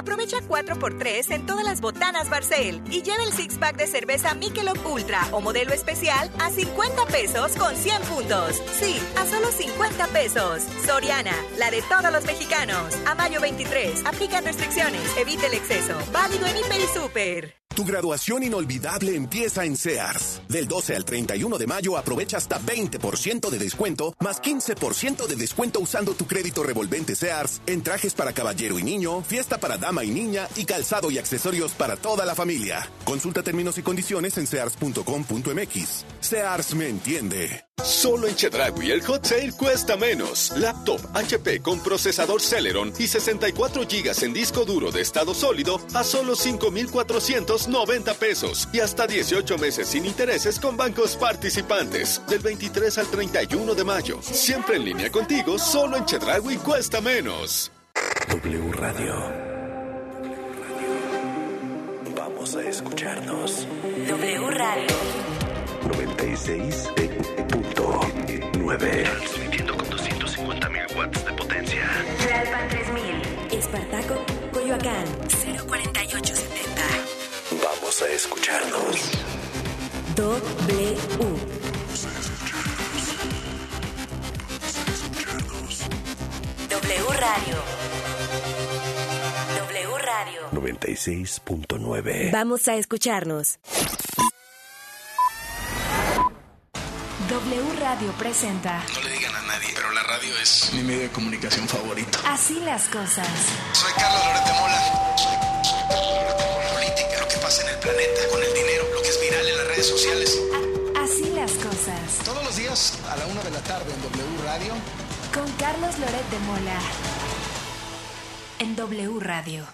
Aprovecha 4x3 en todas las botanas Barcel y lleva el six-pack de cerveza Michelob Ultra o modelo especial a 50 pesos con 100 puntos. Sí, a solo 50 pesos. Soriana, la de todos los mexicanos. A mayo 23, aplican restricciones, evite el exceso. Válido en Hiper y Super. Tu graduación inolvidable empieza en Sears. Del 12 al 31 de mayo aprovecha hasta 20% de descuento, más 15% de descuento usando tu crédito revolvente Sears en trajes para caballero y niño, fiesta para dama y niña y calzado y accesorios para toda la familia. Consulta términos y condiciones en sears.com.mx. Sears me entiende. Solo en Chedraui el hot sale cuesta menos. Laptop HP con procesador Celeron y 64 GB en disco duro de estado sólido a solo 5,490 pesos y hasta 18 meses sin intereses con bancos participantes. Del 23 al 31 de mayo. Siempre en línea contigo, solo en Chedraui cuesta menos. W Radio. Vamos a escucharnos. W Radio 96.9. Transmitiendo con 250,000 watts de potencia. Tlalpan 3000. Espartaco, Coyoacán 04870. Vamos a escucharnos. W. W Radio. W Radio 96.9. Vamos a escucharnos. W Radio presenta. No le digan a nadie, pero la radio es mi medio de comunicación favorito. Así las cosas. Soy Carlos Loret de Mola. Política, lo que pasa en el planeta, con el dinero, lo que es viral en las redes sociales. Así las cosas. Todos los días a la 1 de la tarde en W Radio. Con Carlos Loret de Mola. En W Radio.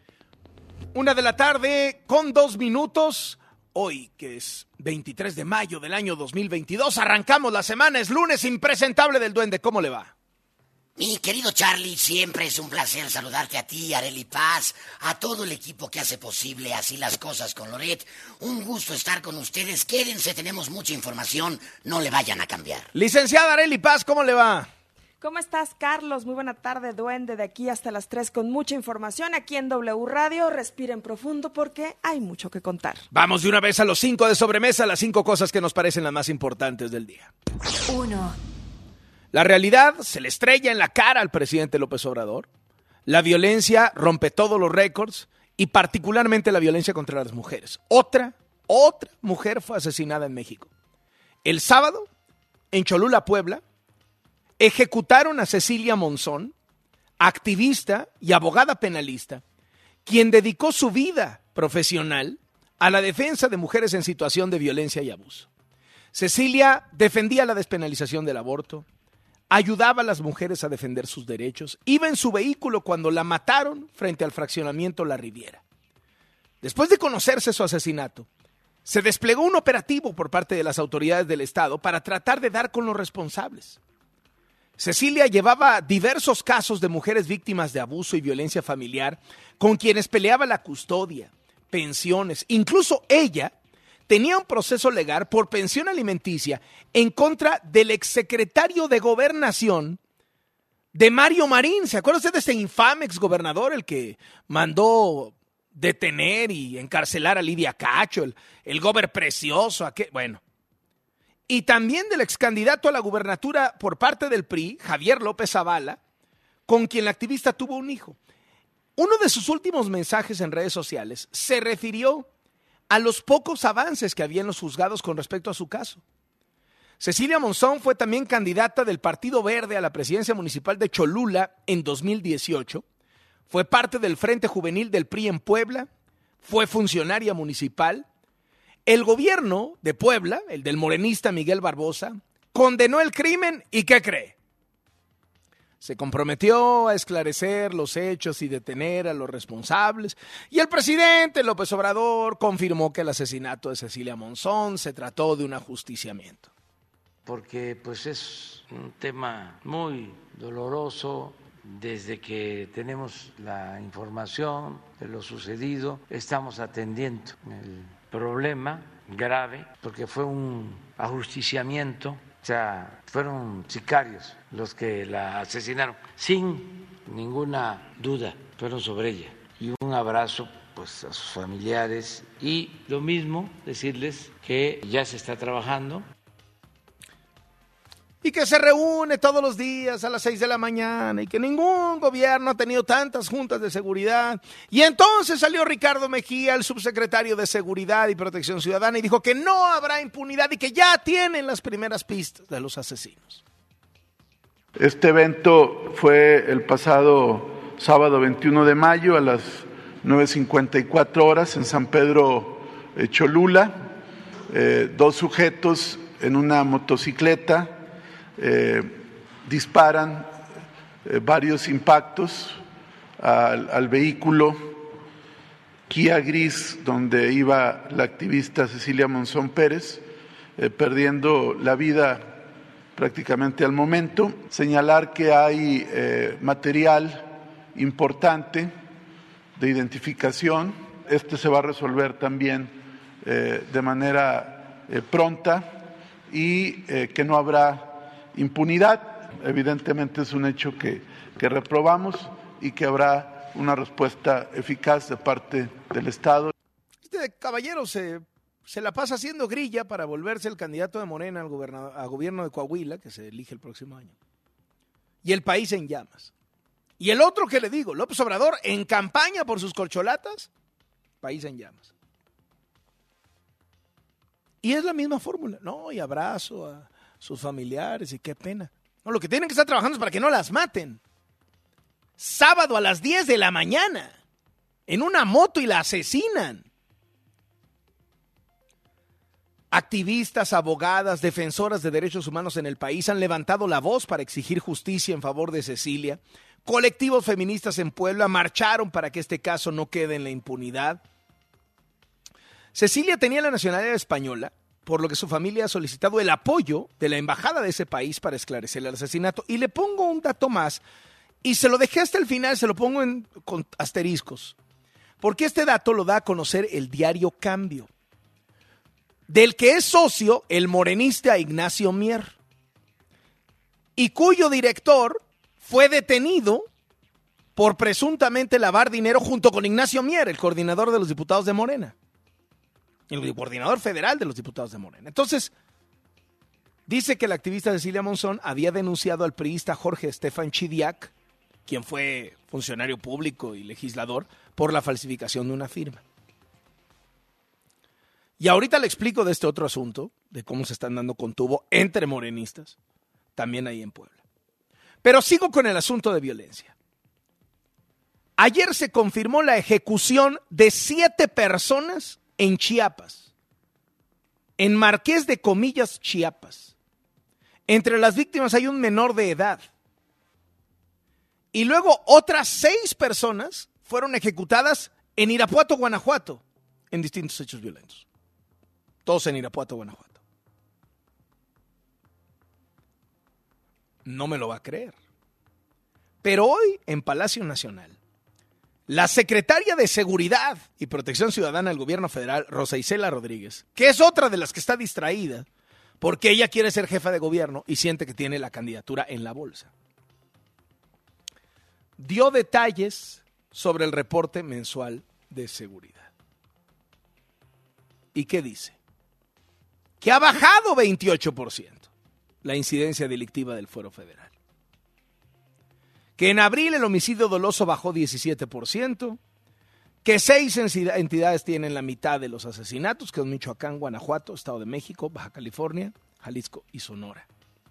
1 de la tarde con 2 minutos. Hoy, que es 23 de mayo del año 2022, arrancamos la semana, es lunes impresentable del Duende. ¿Cómo le va? Mi querido Charlie, siempre es un placer saludarte a ti, Arely Paz, a todo el equipo que hace posible Así las Cosas con Loret. Un gusto estar con ustedes, quédense, tenemos mucha información, no le vayan a cambiar. Licenciada Arely Paz, ¿cómo le va? ¿Cómo estás, Carlos? Muy buena tarde, Duende, de aquí hasta las 3 con mucha información aquí en W Radio. Respiren profundo porque hay mucho que contar. Vamos de una vez a los 5 de sobremesa, las 5 cosas que nos parecen las más importantes del día. 1. La realidad se le estrella en la cara al presidente López Obrador. La violencia rompe todos los récords y particularmente la violencia contra las mujeres. Otra mujer fue asesinada en México. El sábado, en Cholula, Puebla, ejecutaron a Cecilia Monzón, activista y abogada penalista, quien dedicó su vida profesional a la defensa de mujeres en situación de violencia y abuso. Cecilia defendía la despenalización del aborto, ayudaba a las mujeres a defender sus derechos, iba en su vehículo cuando la mataron frente al fraccionamiento La Riviera. Después de conocerse su asesinato, se desplegó un operativo por parte de las autoridades del Estado para tratar de dar con los responsables. Cecilia llevaba diversos casos de mujeres víctimas de abuso y violencia familiar con quienes peleaba la custodia, pensiones. Incluso ella tenía un proceso legal por pensión alimenticia en contra del exsecretario de Gobernación de Mario Marín. ¿Se acuerda usted de ese infame exgobernador, el que mandó detener y encarcelar a Lidia Cacho, el gober precioso? Bueno. Y también del excandidato a la gubernatura por parte del PRI, Javier López Zavala, con quien la activista tuvo un hijo. Uno de sus últimos mensajes en redes sociales se refirió a los pocos avances que había en los juzgados con respecto a su caso. Cecilia Monzón fue también candidata del Partido Verde a la presidencia municipal de Cholula en 2018, fue parte del Frente Juvenil del PRI en Puebla, fue funcionaria municipal. El gobierno de Puebla, el del morenista Miguel Barbosa, condenó el crimen y ¿qué cree? Se comprometió a esclarecer los hechos y detener a los responsables. Y el presidente López Obrador confirmó que el asesinato de Cecilia Monzón se trató de un ajusticiamiento. Porque pues es un tema muy doloroso. Desde que tenemos la información de lo sucedido, estamos atendiendo el problema grave porque fue un ajusticiamiento, o sea, fueron sicarios los que la asesinaron, sin ninguna duda, fueron sobre ella. y un abrazo pues a sus familiares, y lo mismo decirles que ya se está trabajando. Y que se reúne todos los días a las 6 de la mañana y que ningún gobierno ha tenido tantas juntas de seguridad. Y entonces salió Ricardo Mejía, el subsecretario de Seguridad y Protección Ciudadana, y dijo que no habrá impunidad y que ya tienen las primeras pistas de los asesinos. Este evento fue el pasado sábado 21 de mayo a las 9:54 horas en San Pedro Cholula. 2 sujetos en una motocicleta disparan varios impactos al vehículo Kia gris donde iba la activista Cecilia Monzón Pérez, perdiendo la vida prácticamente al momento. Señalar que hay material importante de identificación. Este se va a resolver también de manera pronta y que no habrá impunidad. Evidentemente es un hecho que reprobamos y que habrá una respuesta eficaz de parte del Estado. Este caballero se la pasa haciendo grilla para volverse el candidato de Morena a gobierno de Coahuila, que se elige el próximo año. Y el país en llamas. Y el otro que le digo, López Obrador, en campaña por sus corcholatas, país en llamas. Y es la misma fórmula. No, y abrazo a sus familiares y qué pena. No, lo que tienen que estar trabajando es para que no las maten. Sábado a las 10 de la mañana, en una moto, y la asesinan. Activistas, abogadas, defensoras de derechos humanos en el país han levantado la voz para exigir justicia en favor de Cecilia. Colectivos feministas en Puebla marcharon para que este caso no quede en la impunidad. Cecilia tenía la nacionalidad española, por lo que su familia ha solicitado el apoyo de la embajada de ese país para esclarecer el asesinato. Y le pongo un dato más, y se lo dejé hasta el final, se lo pongo con asteriscos, porque este dato lo da a conocer el diario Cambio, del que es socio el morenista Ignacio Mier, y cuyo director fue detenido por presuntamente lavar dinero junto con Ignacio Mier, el coordinador de los diputados de Morena, el coordinador federal de los diputados de Morena. Entonces, dice que la activista Cecilia Monzón había denunciado al priista Jorge Estefan Chidiac, quien fue funcionario público y legislador, por la falsificación de una firma. Y ahorita le explico de este otro asunto, de cómo se están dando contuvo entre morenistas, también ahí en Puebla. Pero sigo con el asunto de violencia. Ayer se confirmó la ejecución de 7 personas en Chiapas, en Marqués de Comillas, Chiapas. Entre las víctimas hay un menor de edad. Y luego otras 6 personas fueron ejecutadas en Irapuato, Guanajuato, en distintos hechos violentos. Todos en Irapuato, Guanajuato. No me lo va a creer. Pero hoy, en Palacio Nacional, la secretaria de Seguridad y Protección Ciudadana del Gobierno Federal, Rosa Isela Rodríguez, que es otra de las que está distraída, porque ella quiere ser jefa de gobierno y siente que tiene la candidatura en la bolsa, dio detalles sobre el reporte mensual de seguridad. ¿Y qué dice? Que ha bajado 28% la incidencia delictiva del Fuero Federal. Que en abril el homicidio doloso bajó 17%, que 6 entidades tienen la mitad de los asesinatos, que son Michoacán, Guanajuato, Estado de México, Baja California, Jalisco y Sonora.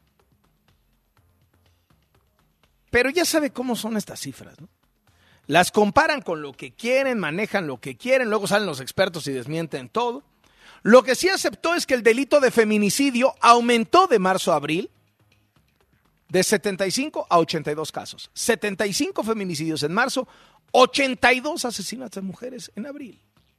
Pero ya sabe cómo son estas cifras, ¿no? Las comparan con lo que quieren, manejan lo que quieren, luego salen los expertos y desmienten todo. Lo que sí aceptó es que el delito de feminicidio aumentó de marzo a abril, de 75 a 82 casos. 75 feminicidios en marzo, 82 asesinatos de mujeres en abril.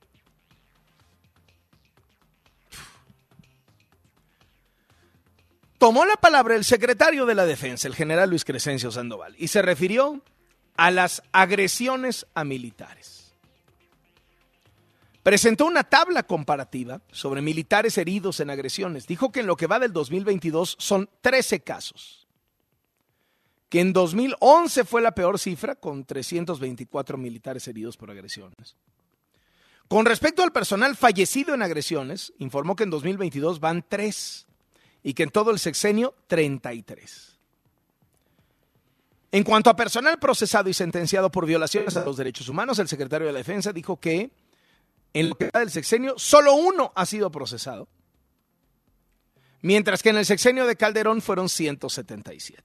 Tomó la palabra el secretario de la Defensa, el general Luis Crescencio Sandoval, y se refirió a las agresiones a militares. Presentó una tabla comparativa sobre militares heridos en agresiones. Dijo que en lo que va del 2022 son 13 casos. que en 2011 fue la peor cifra, con 324 militares heridos por agresiones. Con respecto al personal fallecido en agresiones, informó que en 2022 van 3 y que en todo el sexenio 33. En cuanto a personal procesado y sentenciado por violaciones a los derechos humanos, el secretario de la Defensa dijo que en lo que va del sexenio solo 1 ha sido procesado, mientras que en el sexenio de Calderón fueron 177.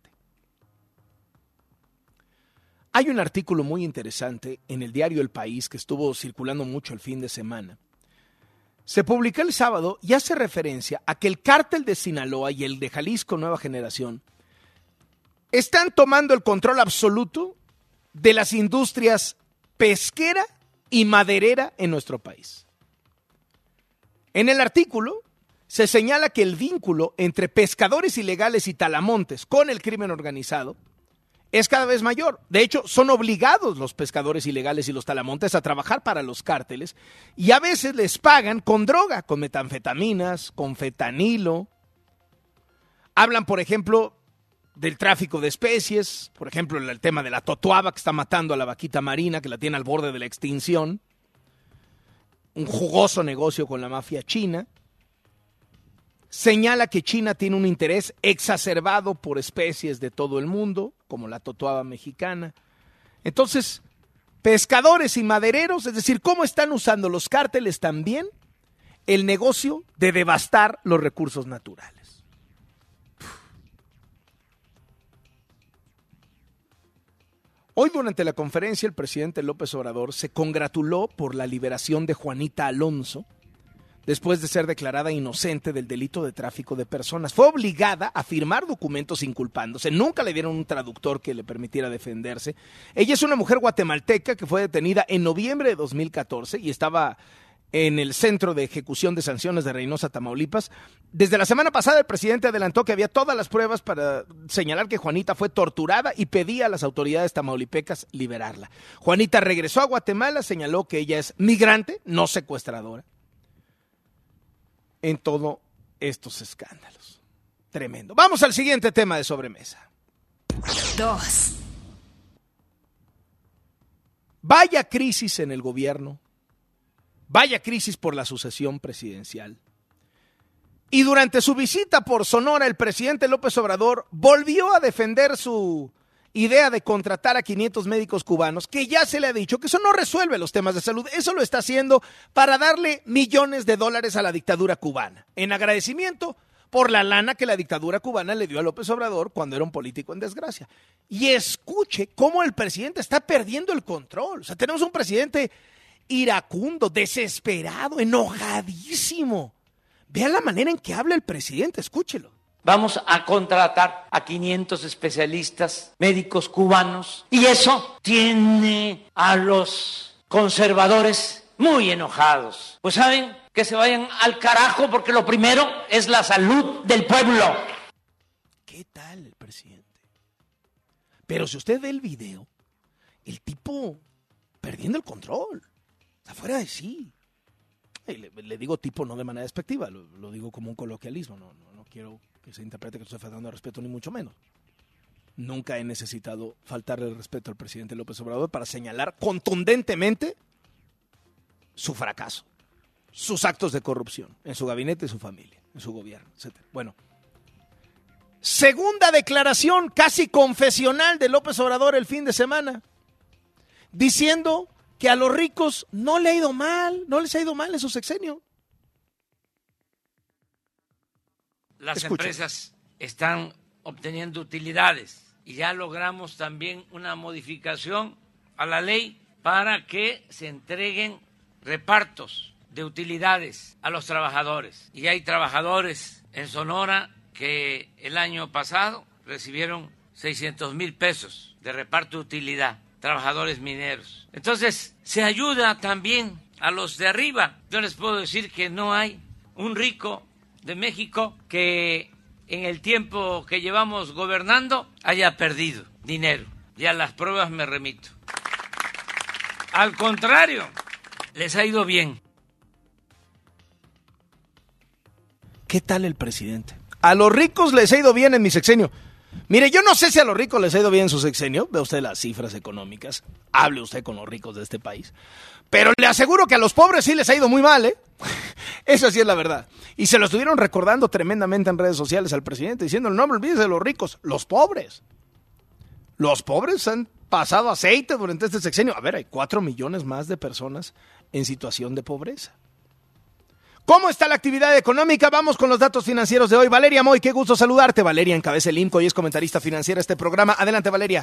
Hay un artículo muy interesante en el diario El País que estuvo circulando mucho el fin de semana. Se publicó el sábado y hace referencia a que el cártel de Sinaloa y el de Jalisco Nueva Generación están tomando el control absoluto de las industrias pesquera y maderera en nuestro país. En el artículo se señala que el vínculo entre pescadores ilegales y talamontes con el crimen organizado es cada vez mayor. De hecho, son obligados los pescadores ilegales y los talamontes a trabajar para los cárteles y a veces les pagan con droga, con metanfetaminas, con fentanilo. Hablan, por ejemplo, del tráfico de especies, por ejemplo, el tema de la totuaba que está matando a la vaquita marina, que la tiene al borde de la extinción. Un jugoso negocio con la mafia china. Señala que China tiene un interés exacerbado por especies de todo el mundo, como la totuaba mexicana. Entonces, pescadores y madereros, es decir, ¿cómo están usando los cárteles también el negocio de devastar los recursos naturales? Hoy durante la conferencia el presidente López Obrador se congratuló por la liberación de Juanita Alonso, después de ser declarada inocente del delito de tráfico de personas. Fue obligada a firmar documentos inculpándose. Nunca le dieron un traductor que le permitiera defenderse. Ella es una mujer guatemalteca que fue detenida en noviembre de 2014 y estaba en el Centro de Ejecución de Sanciones de Reynosa, Tamaulipas. Desde la semana pasada el presidente adelantó que había todas las pruebas para señalar que Juanita fue torturada y pedía a las autoridades tamaulipecas liberarla. Juanita regresó a Guatemala, señaló que ella es migrante, no secuestradora. En todos estos escándalos. Tremendo. Vamos al siguiente tema de sobremesa. 2. Vaya crisis en el gobierno. Vaya crisis por la sucesión presidencial. Y durante su visita por Sonora, el presidente López Obrador volvió a defender su idea de contratar a 500 médicos cubanos, que ya se le ha dicho que eso no resuelve los temas de salud, eso lo está haciendo para darle millones de dólares a la dictadura cubana, en agradecimiento por la lana que la dictadura cubana le dio a López Obrador cuando era un político en desgracia. Y escuche cómo el presidente está perdiendo el control. O sea, tenemos un presidente iracundo, desesperado, enojadísimo. Vea la manera en que habla el presidente, escúchelo. Vamos a contratar a 500 especialistas médicos cubanos y eso tiene a los conservadores muy enojados. Pues saben, que se vayan al carajo porque lo primero es la salud del pueblo. ¿Qué tal el presidente? Pero si usted ve el video, el tipo perdiendo el control, está fuera de sí. Le digo tipo no de manera despectiva, lo digo como un coloquialismo, no quiero que se interprete que estoy faltando al respeto, ni mucho menos. Nunca he necesitado faltarle el respeto al presidente López Obrador para señalar contundentemente su fracaso, sus actos de corrupción en su gabinete y su familia, en su gobierno, etc. Bueno, segunda declaración casi confesional de López Obrador el fin de semana, diciendo que a los ricos no le ha ido mal, no les ha ido mal en su sexenio. Las empresas están obteniendo utilidades y ya logramos también una modificación a la ley para que se entreguen repartos de utilidades a los trabajadores. Y hay trabajadores en Sonora que el año pasado recibieron 600,000 pesos de reparto de utilidad, trabajadores mineros. Entonces, se ayuda también a los de arriba. Yo les puedo decir que no hay un rico de México que en el tiempo que llevamos gobernando haya perdido dinero. Y a las pruebas me remito. Al contrario, les ha ido bien. ¿Qué tal el presidente? A los ricos les ha ido bien en mi sexenio. Mire, yo no sé si a los ricos les ha ido bien su sexenio, ve usted las cifras económicas, hable usted con los ricos de este país, pero le aseguro que a los pobres sí les ha ido muy mal, ¿eh? Eso sí es la verdad. Y se lo estuvieron recordando tremendamente en redes sociales al presidente, diciendo, no me olvides de los ricos, los pobres. Los pobres han pasado aceite durante este sexenio. A ver, hay 4 millones más de personas en situación de pobreza. ¿Cómo está la actividad económica? Vamos con los datos financieros de hoy. Valeria Moy, qué gusto saludarte. Valeria encabeza el IMCO y es comentarista financiera de este programa. Adelante, Valeria.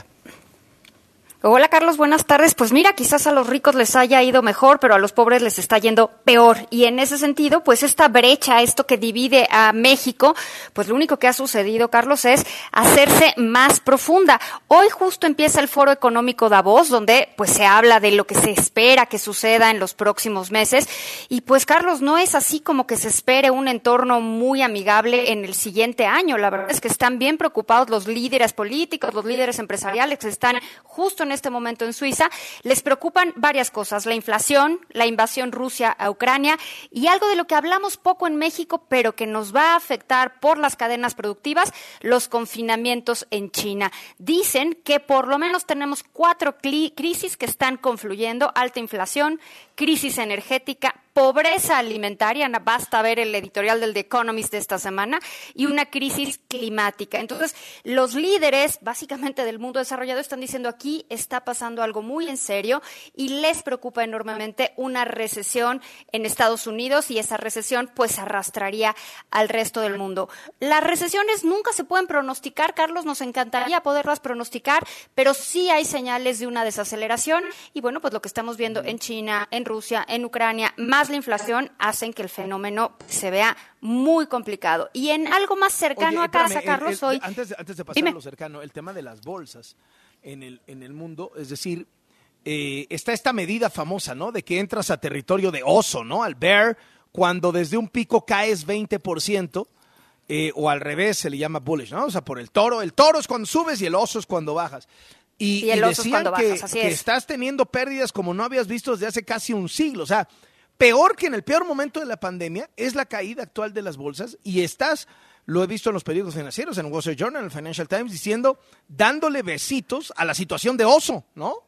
Hola Carlos, buenas tardes. Pues mira, quizás a los ricos les haya ido mejor, pero a los pobres les está yendo peor. Y en ese sentido, pues esta brecha, esto que divide a México, pues lo único que ha sucedido, Carlos, es hacerse más profunda. Hoy justo empieza el Foro Económico Davos, donde pues se habla de lo que se espera que suceda en los próximos meses. Y pues Carlos, no es así como que se espere un entorno muy amigable en el siguiente año. La verdad es que están bien preocupados los líderes políticos, los líderes empresariales que están justo en este momento en Suiza. Les preocupan varias cosas: la inflación, la invasión Rusia a Ucrania y algo de lo que hablamos poco en México, pero que nos va a afectar por las cadenas productivas, los confinamientos en China. Dicen que por lo menos tenemos 4 crisis que están confluyendo: alta inflación, crisis energética, pobreza alimentaria, basta ver el editorial del The Economist de esta semana, y una crisis climática. Entonces, los líderes, básicamente del mundo desarrollado, están diciendo aquí está pasando algo muy en serio y les preocupa enormemente una recesión en Estados Unidos, y esa recesión pues arrastraría al resto del mundo. Las recesiones nunca se pueden pronosticar, Carlos, nos encantaría poderlas pronosticar, pero sí hay señales de una desaceleración, y bueno, pues lo que estamos viendo en China, en Rusia, en Ucrania, más la inflación, hacen que el fenómeno se vea muy complicado. Y en algo más cercano a casa, Carlos, hoy... Antes de pasar a lo cercano, el tema de las bolsas en el mundo, es decir, está esta medida famosa, ¿no?, de que entras a territorio de oso, ¿no?, al bear, cuando desde un pico caes 20%, o al revés se le llama bullish, ¿no? O sea, por el toro es cuando subes y el oso es cuando bajas. Y el oso decían es cuando bajas, así que es. estás teniendo pérdidas como no habías visto desde hace casi un siglo. O sea, peor que en el peor momento de la pandemia es la caída actual de las bolsas, y lo he visto en los periódicos financieros, en Wall Street Journal, en el Financial Times, dándole besitos a la situación de oso, ¿no?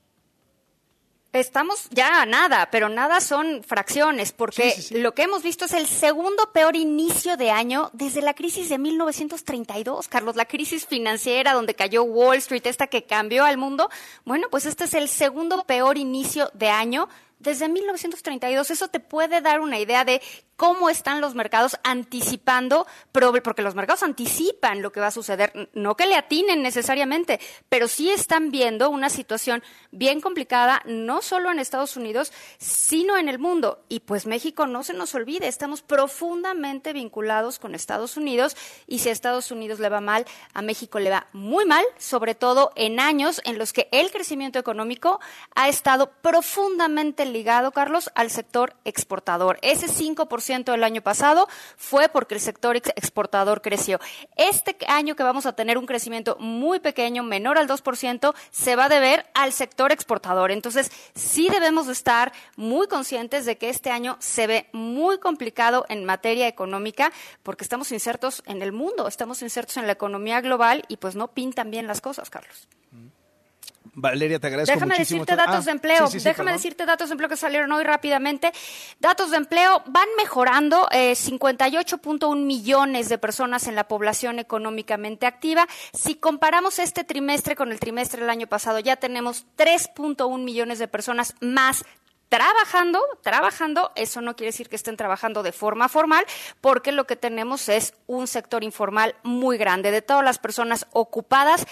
Estamos ya a nada, pero nada son fracciones, porque sí. Lo que hemos visto es el segundo peor inicio de año desde la crisis de 1932, Carlos, la crisis financiera donde cayó Wall Street, esta que cambió al mundo. Bueno, pues este es el segundo peor inicio de año desde 1932. Eso te puede dar una idea de cómo están los mercados anticipando, porque los mercados anticipan lo que va a suceder, no que le atinen necesariamente, pero sí están viendo una situación bien complicada, no solo en Estados Unidos, sino en el mundo. Y pues México, no se nos olvide, estamos profundamente vinculados con Estados Unidos, y si a Estados Unidos le va mal, a México le va muy mal, sobre todo en años en los que el crecimiento económico ha estado profundamente ligado, Carlos, al sector exportador. Ese 5% del año pasado fue porque el sector exportador creció. Este año que vamos a tener un crecimiento muy pequeño, menor al 2%, se va a deber al sector exportador. Entonces, sí debemos de estar muy conscientes de que este año se ve muy complicado en materia económica, porque estamos insertos en el mundo, estamos insertos en la economía global, y pues no pintan bien las cosas, Carlos. Valeria, te agradezco muchísimo. Decirte datos de empleo. Déjame decirte datos de empleo que salieron hoy rápidamente. Datos de empleo van mejorando, 58.1 millones de personas en la población económicamente activa. Si comparamos este trimestre con el trimestre del año pasado, ya tenemos 3.1 millones de personas más trabajando. Eso no quiere decir que estén trabajando de forma formal, porque lo que tenemos es un sector informal muy grande. De todas las personas ocupadas,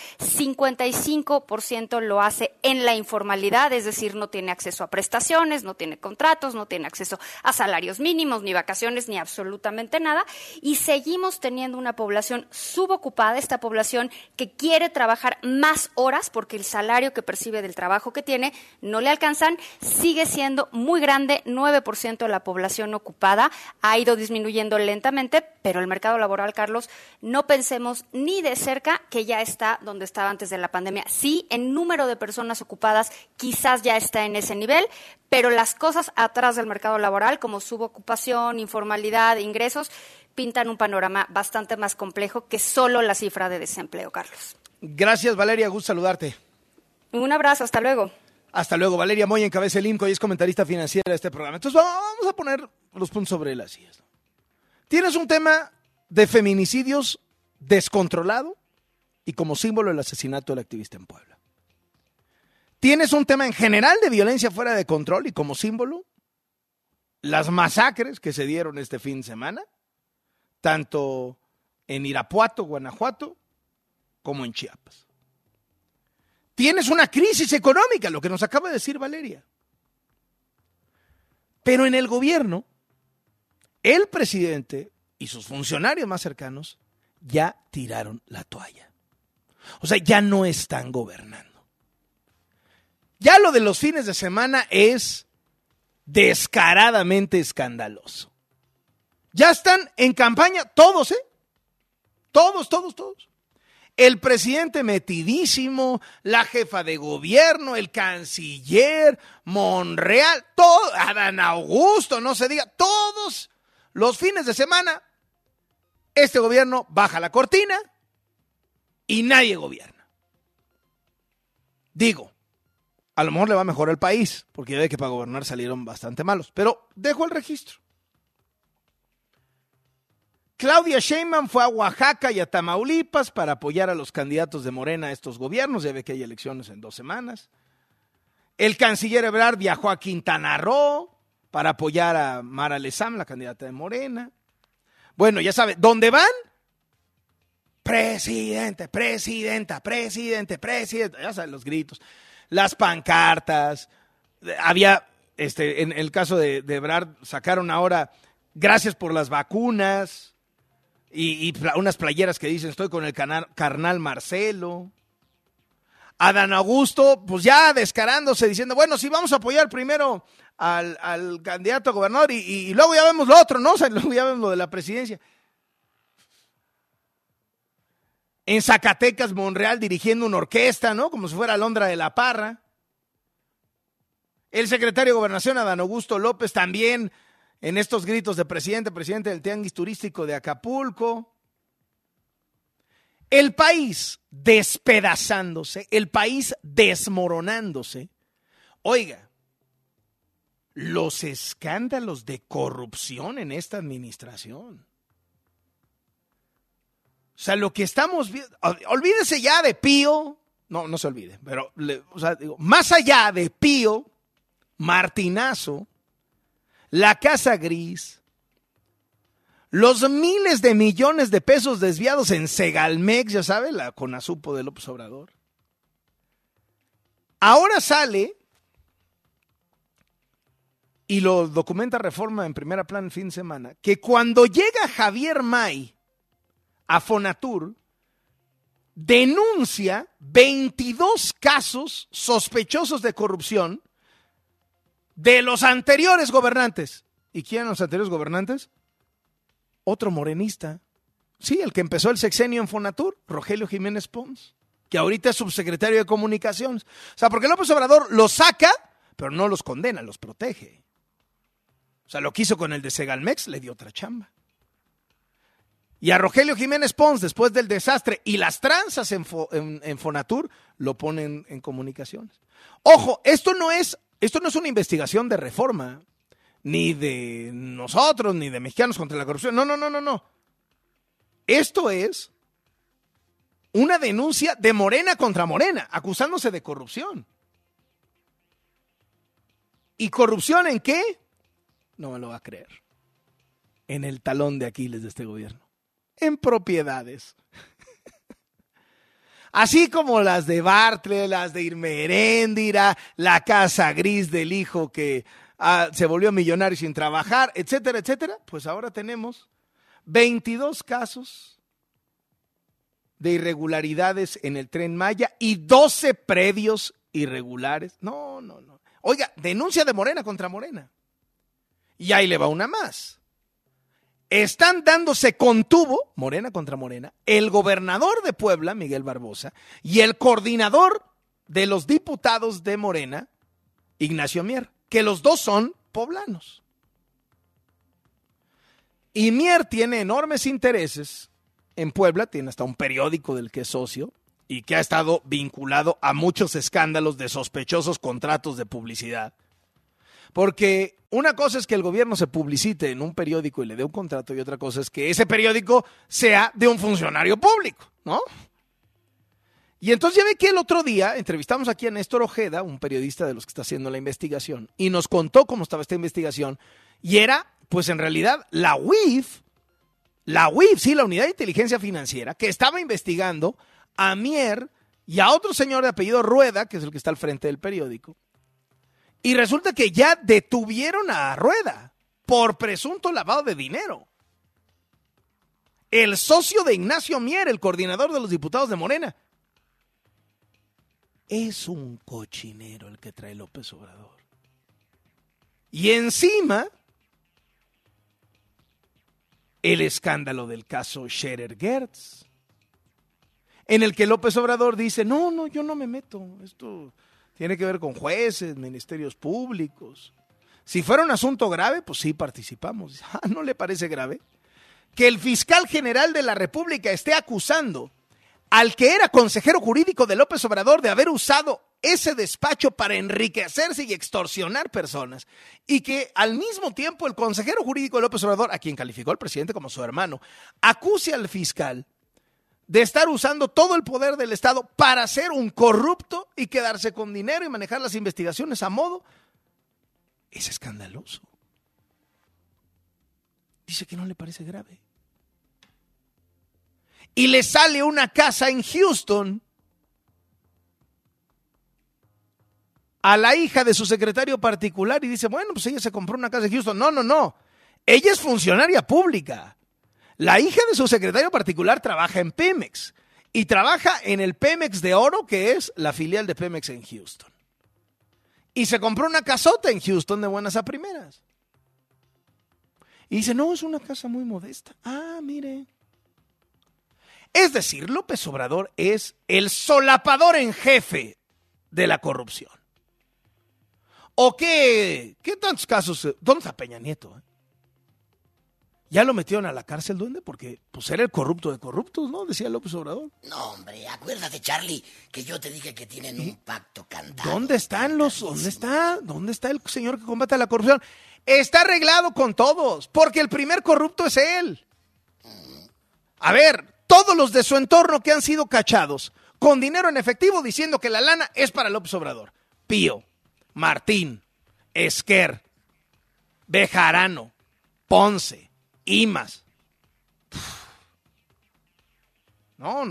55% lo hace en la informalidad, es decir, no tiene acceso a prestaciones, no tiene contratos, no tiene acceso a salarios mínimos, ni vacaciones, ni absolutamente nada. Y seguimos teniendo una población subocupada, esta población que quiere trabajar más horas porque el salario que percibe del trabajo que tiene no le alcanzan, sigue siendo muy grande. 9% de la población ocupada, ha ido disminuyendo lentamente, pero el mercado laboral, Carlos, no pensemos ni de cerca que ya está donde estaba antes de la pandemia. Sí, en número de personas ocupadas quizás ya está en ese nivel, pero las cosas atrás del mercado laboral, como subocupación, informalidad, ingresos, pintan un panorama bastante más complejo que solo la cifra de desempleo, Carlos. Gracias, Valeria, gusto saludarte. Un abrazo, hasta luego. Hasta luego. Valeria Moya encabeza el IMCO y es comentarista financiera de este programa. Entonces vamos a poner los puntos sobre las sillas. Tienes un tema de feminicidios descontrolado y como símbolo el asesinato del activista en Puebla. Tienes un tema en general de violencia fuera de control y como símbolo las masacres que se dieron este fin de semana, tanto en Irapuato, Guanajuato, como en Chiapas. Tienes una crisis económica, lo que nos acaba de decir Valeria. Pero en el gobierno, el presidente y sus funcionarios más cercanos ya tiraron la toalla. O sea, ya no están gobernando. Ya lo de los fines de semana es descaradamente escandaloso. Ya están en campaña todos, Todos. El presidente metidísimo, la jefa de gobierno, el canciller, Monreal, todo, Adán Augusto, no se diga, todos los fines de semana, este gobierno baja la cortina y nadie gobierna. Digo, a lo mejor le va mejor al país, porque ya ve que para gobernar salieron bastante malos, pero dejo el registro. Claudia Sheinbaum fue a Oaxaca y a Tamaulipas para apoyar a los candidatos de Morena a estos gobiernos, ya ve que hay elecciones en 2 semanas. El canciller Ebrard viajó a Quintana Roo para apoyar a Mara Lezama, la candidata de Morena. Bueno, ya sabe, ¿dónde van? Presidente, ya saben los gritos, las pancartas. Había, en el caso de Ebrard, sacaron ahora, gracias por las vacunas, y unas playeras que dicen, estoy con el carnal Marcelo. Adán Augusto, pues ya descarándose, diciendo, bueno, sí, vamos a apoyar primero al candidato a gobernador y luego ya vemos lo otro, ¿no? O sea, luego ya vemos lo de la presidencia. En Zacatecas, Monreal dirigiendo una orquesta, ¿no? Como si fuera Alondra de la Parra. El secretario de Gobernación, Adán Augusto López, también en estos gritos de presidente del Tianguis Turístico de Acapulco. El país despedazándose, el país desmoronándose. Oiga, los escándalos de corrupción en esta administración. O sea, lo que estamos viendo, olvídese ya de Pío, no se olvide, pero más allá de Pío, Martinazo, la Casa Gris, los miles de millones de pesos desviados en Segalmex, ya sabe, la Conasupo de López Obrador. Ahora sale, y lo documenta Reforma en Primera Plana el fin de semana, que cuando llega Javier May a Fonatur, denuncia 22 casos sospechosos de corrupción de los anteriores gobernantes. ¿Y quién eran los anteriores gobernantes? Otro morenista. Sí, el que empezó el sexenio en Fonatur, Rogelio Jiménez Pons, que ahorita es subsecretario de Comunicaciones. O sea, porque López Obrador los saca, pero no los condena, los protege. O sea, lo que hizo con el de Segalmex, le dio otra chamba. Y a Rogelio Jiménez Pons, después del desastre y las tranzas en Fonatur, lo ponen en Comunicaciones. Ojo, esto no es una investigación de Reforma, ni de nosotros, ni de Mexicanos contra la Corrupción. No. Esto es una denuncia de Morena contra Morena, acusándose de corrupción. ¿Y corrupción en qué? No me lo va a creer. En el talón de Aquiles de este gobierno. En propiedades. Así como las de Bartlett, las de Irma Heréndira, la Casa Gris del hijo que se volvió millonario sin trabajar, etcétera, etcétera, pues ahora tenemos 22 casos de irregularidades en el Tren Maya y 12 predios irregulares. No. Oiga, denuncia de Morena contra Morena. Y ahí le va una más. Están dándose con tubo, Morena contra Morena, el gobernador de Puebla, Miguel Barbosa, y el coordinador de los diputados de Morena, Ignacio Mier, que los dos son poblanos. Y Mier tiene enormes intereses en Puebla, tiene hasta un periódico del que es socio y que ha estado vinculado a muchos escándalos de sospechosos contratos de publicidad. Porque una cosa es que el gobierno se publicite en un periódico y le dé un contrato, y otra cosa es que ese periódico sea de un funcionario público, ¿no? Y entonces ya ve que el otro día entrevistamos aquí a Néstor Ojeda, un periodista de los que está haciendo la investigación, y nos contó cómo estaba esta investigación, y era, pues en realidad, la UIF, sí, la Unidad de Inteligencia Financiera, que estaba investigando a Mier y a otro señor de apellido Rueda, que es el que está al frente del periódico. Y resulta que ya detuvieron a Rueda por presunto lavado de dinero. El socio de Ignacio Mier, el coordinador de los diputados de Morena. Es un cochinero el que trae López Obrador. Y encima, el escándalo del caso Scherer-Gertz, en el que López Obrador dice, no, yo no me meto, esto tiene que ver con jueces, ministerios públicos. Si fuera un asunto grave, pues sí participamos. ¿No le parece grave? Que el fiscal general de la República esté acusando al que era consejero jurídico de López Obrador de haber usado ese despacho para enriquecerse y extorsionar personas, y que al mismo tiempo el consejero jurídico de López Obrador, a quien calificó el presidente como su hermano, acuse al fiscal de estar usando todo el poder del Estado para ser un corrupto y quedarse con dinero y manejar las investigaciones a modo, es escandaloso. Dice que no le parece grave. Y le sale una casa en Houston a la hija de su secretario particular y dice, bueno, pues ella se compró una casa en Houston. No. Ella es funcionaria pública. La hija de su secretario particular trabaja en Pemex y trabaja en el Pemex de Oro, que es la filial de Pemex en Houston. Y se compró una casota en Houston de buenas a primeras. Y dice, no, es una casa muy modesta. Ah, mire. Es decir, López Obrador es el solapador en jefe de la corrupción. ¿O qué tantos casos? ¿Dónde está Peña Nieto? Ya lo metieron a la cárcel, ¿duende? Porque pues era el corrupto de corruptos, ¿no? Decía López Obrador. No, hombre, acuérdate, Charlie, que yo te dije que tienen un pacto cantado. ¿Dónde está el señor que combate la corrupción? Está arreglado con todos, porque el primer corrupto es él. A ver, todos los de su entorno que han sido cachados con dinero en efectivo diciendo que la lana es para López Obrador. Pío, Martín, Esquer, Bejarano, Ponce, Imas. No.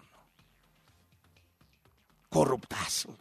Corruptazo.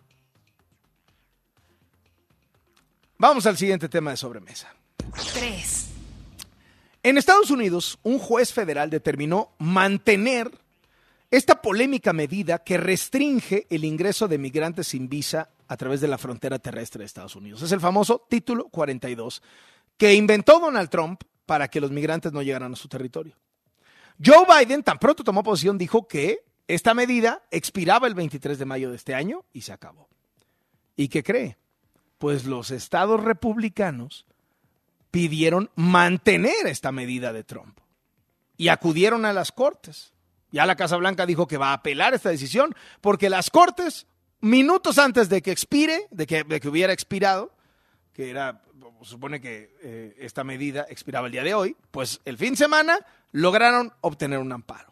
Vamos al siguiente tema de sobremesa. 3. En Estados Unidos, un juez federal determinó mantener esta polémica medida que restringe el ingreso de migrantes sin visa a través de la frontera terrestre de Estados Unidos. Es el famoso Título 42 que inventó Donald Trump para que los migrantes no llegaran a su territorio. Joe Biden, tan pronto tomó posesión, dijo que esta medida expiraba el 23 de mayo de este año y se acabó. ¿Y qué cree? Pues los estados republicanos pidieron mantener esta medida de Trump y acudieron a las cortes. Ya la Casa Blanca dijo que va a apelar esta decisión porque las cortes, minutos antes de que expire, de que hubiera expirado, que era, supone que esta medida expiraba el día de hoy, pues el fin de semana lograron obtener un amparo.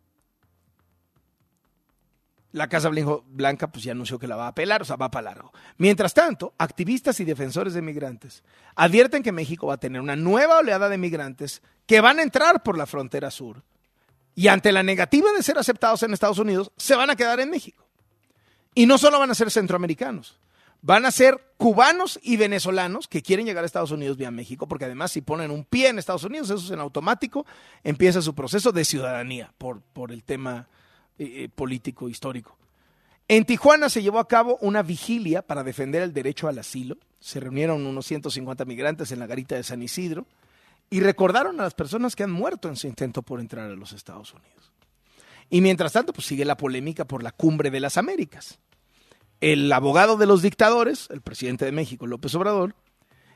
La Casa Blanca pues ya anunció que la va a apelar, o sea, va para largo. Mientras tanto, activistas y defensores de migrantes advierten que México va a tener una nueva oleada de migrantes que van a entrar por la frontera sur y ante la negativa de ser aceptados en Estados Unidos, se van a quedar en México. Y no solo van a ser centroamericanos, van a ser cubanos y venezolanos que quieren llegar a Estados Unidos vía México, porque además si ponen un pie en Estados Unidos, eso es en automático, empieza su proceso de ciudadanía por el tema político histórico. En Tijuana se llevó a cabo una vigilia para defender el derecho al asilo. Se reunieron unos 150 migrantes en la garita de San Isidro y recordaron a las personas que han muerto en su intento por entrar a los Estados Unidos. Y mientras tanto, pues sigue la polémica por la Cumbre de las Américas. El abogado de los dictadores, el presidente de México, López Obrador,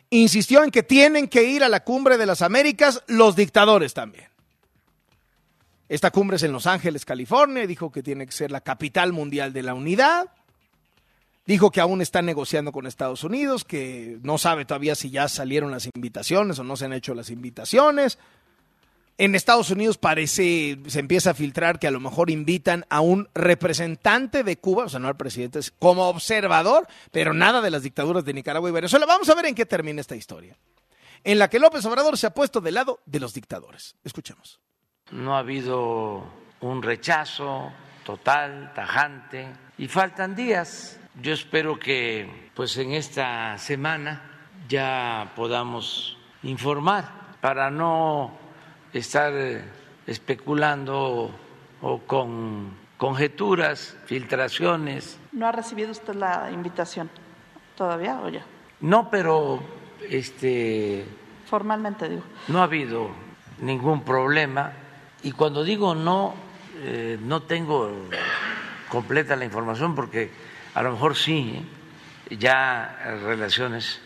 insistió en que tienen que ir a la Cumbre de las Américas los dictadores también. Esta cumbre es en Los Ángeles, California, y dijo que tiene que ser la capital mundial de la unidad. Dijo que aún está negociando con Estados Unidos, que no sabe todavía si ya salieron las invitaciones o no se han hecho las invitaciones. En Estados Unidos se empieza a filtrar que a lo mejor invitan a un representante de Cuba, o sea, no al presidente, como observador, pero nada de las dictaduras de Nicaragua y Venezuela. Vamos a ver en qué termina esta historia, en la que López Obrador se ha puesto del lado de los dictadores. Escuchemos. No ha habido un rechazo total, tajante, y faltan días. Yo espero que pues en esta semana ya podamos informar para no estar especulando o con conjeturas, filtraciones. ¿No ha recibido usted la invitación todavía o ya? No, pero formalmente digo. No ha habido ningún problema, y cuando digo no tengo completa la información, porque a lo mejor sí, ya Relaciones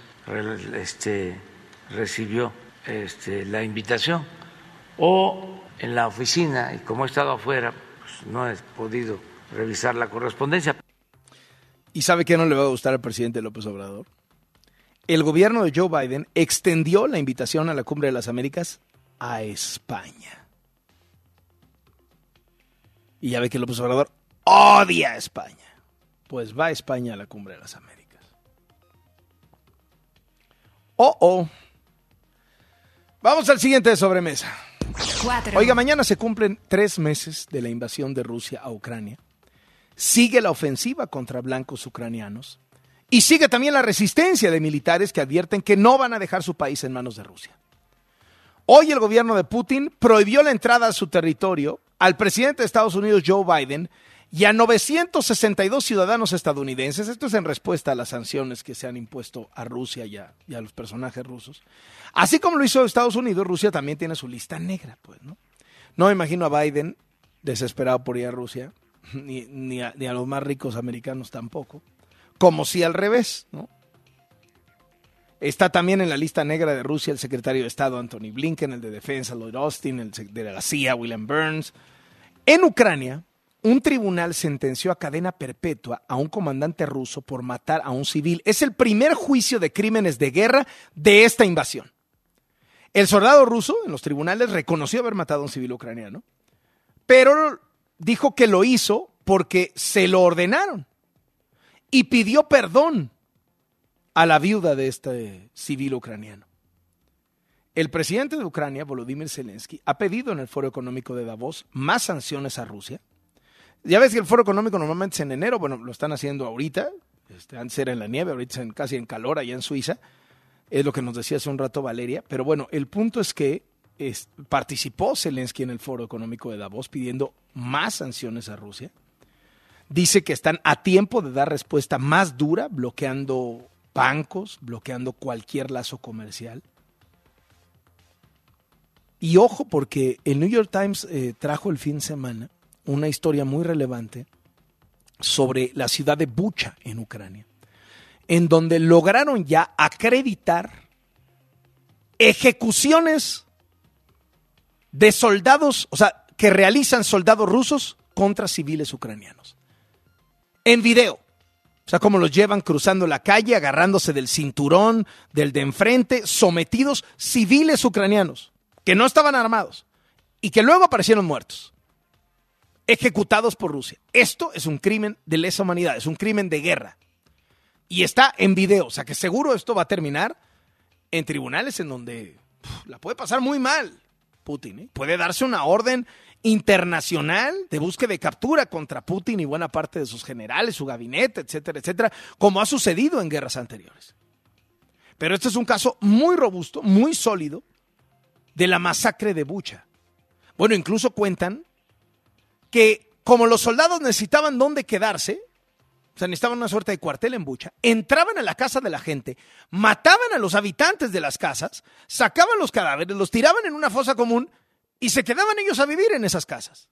recibió la invitación, o en la oficina, y como he estado afuera, pues no he podido revisar la correspondencia. ¿Y sabe qué no le va a gustar al presidente López Obrador? El gobierno de Joe Biden extendió la invitación a la Cumbre de las Américas a España. Y ya ve que López Obrador odia a España. Pues va a España a la Cumbre de las Américas. Vamos al siguiente de sobremesa. 4. Oiga, mañana se cumplen 3 meses de la invasión de Rusia a Ucrania. Sigue la ofensiva contra blancos ucranianos. Y sigue también la resistencia de militares que advierten que no van a dejar su país en manos de Rusia. Hoy el gobierno de Putin prohibió la entrada a su territorio al presidente de Estados Unidos, Joe Biden, y a 962 ciudadanos estadounidenses. Esto es en respuesta a las sanciones que se han impuesto a Rusia y a los personajes rusos. Así como lo hizo Estados Unidos, Rusia también tiene su lista negra, pues, ¿no? No me imagino a Biden desesperado por ir a Rusia, ni a los más ricos americanos tampoco, como si al revés, ¿no? Está también en la lista negra de Rusia el secretario de Estado Anthony Blinken, el de Defensa Lloyd Austin, el de la CIA William Burns. En Ucrania, un tribunal sentenció a cadena perpetua a un comandante ruso por matar a un civil. Es el primer juicio de crímenes de guerra de esta invasión. El soldado ruso en los tribunales reconoció haber matado a un civil ucraniano, pero dijo que lo hizo porque se lo ordenaron y pidió perdón a la viuda de este civil ucraniano. El presidente de Ucrania, Volodymyr Zelensky, ha pedido en el Foro Económico de Davos más sanciones a Rusia. Ya ves que el Foro Económico normalmente es en enero, bueno, lo están haciendo ahorita, antes era en la nieve, ahorita es casi en calor allá en Suiza, es lo que nos decía hace un rato Valeria, pero bueno, el punto es que participó Zelensky en el Foro Económico de Davos pidiendo más sanciones a Rusia. Dice que están a tiempo de dar respuesta más dura, bloqueando bancos, bloqueando cualquier lazo comercial. Y ojo, porque el New York Times trajo el fin de semana una historia muy relevante sobre la ciudad de Bucha en Ucrania, en donde lograron ya acreditar ejecuciones de soldados, o sea, que realizan soldados rusos contra civiles ucranianos. En video. O sea, como los llevan cruzando la calle, agarrándose del cinturón, del de enfrente, sometidos civiles ucranianos, que no estaban armados y que luego aparecieron muertos, ejecutados por Rusia. Esto es un crimen de lesa humanidad, es un crimen de guerra. Y está en video, o sea que seguro esto va a terminar en tribunales en donde la puede pasar muy mal Putin, ¿eh? Puede darse una orden internacional de búsqueda y captura contra Putin y buena parte de sus generales, su gabinete, etcétera, etcétera, como ha sucedido en guerras anteriores. Pero este es un caso muy robusto, muy sólido, de la masacre de Bucha. Bueno, incluso cuentan que como los soldados necesitaban dónde quedarse, o sea, necesitaban una suerte de cuartel en Bucha, entraban a la casa de la gente, mataban a los habitantes de las casas, sacaban los cadáveres, los tiraban en una fosa común y se quedaban ellos a vivir en esas casas.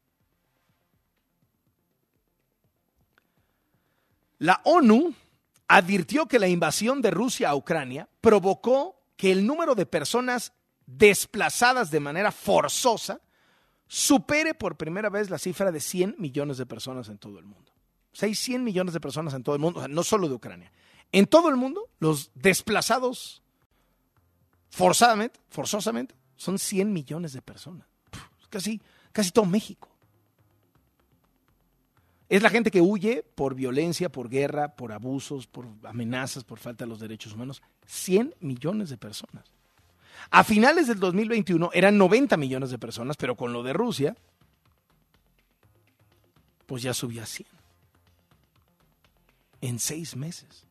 La ONU advirtió que la invasión de Rusia a Ucrania provocó que el número de personas desplazadas de manera forzosa supere por primera vez la cifra de 100 millones de personas en todo el mundo. O sea, hay 100 millones de personas en todo el mundo, o sea, no solo de Ucrania. En todo el mundo, los desplazados forzosamente, son 100 millones de personas. Casi todo México. Es la gente que huye por violencia, por guerra, por abusos, por amenazas, por falta de los derechos humanos. 100 millones de personas. A finales del 2021 eran 90 millones de personas, pero con lo de Rusia, pues ya subió a 100. En 6 meses.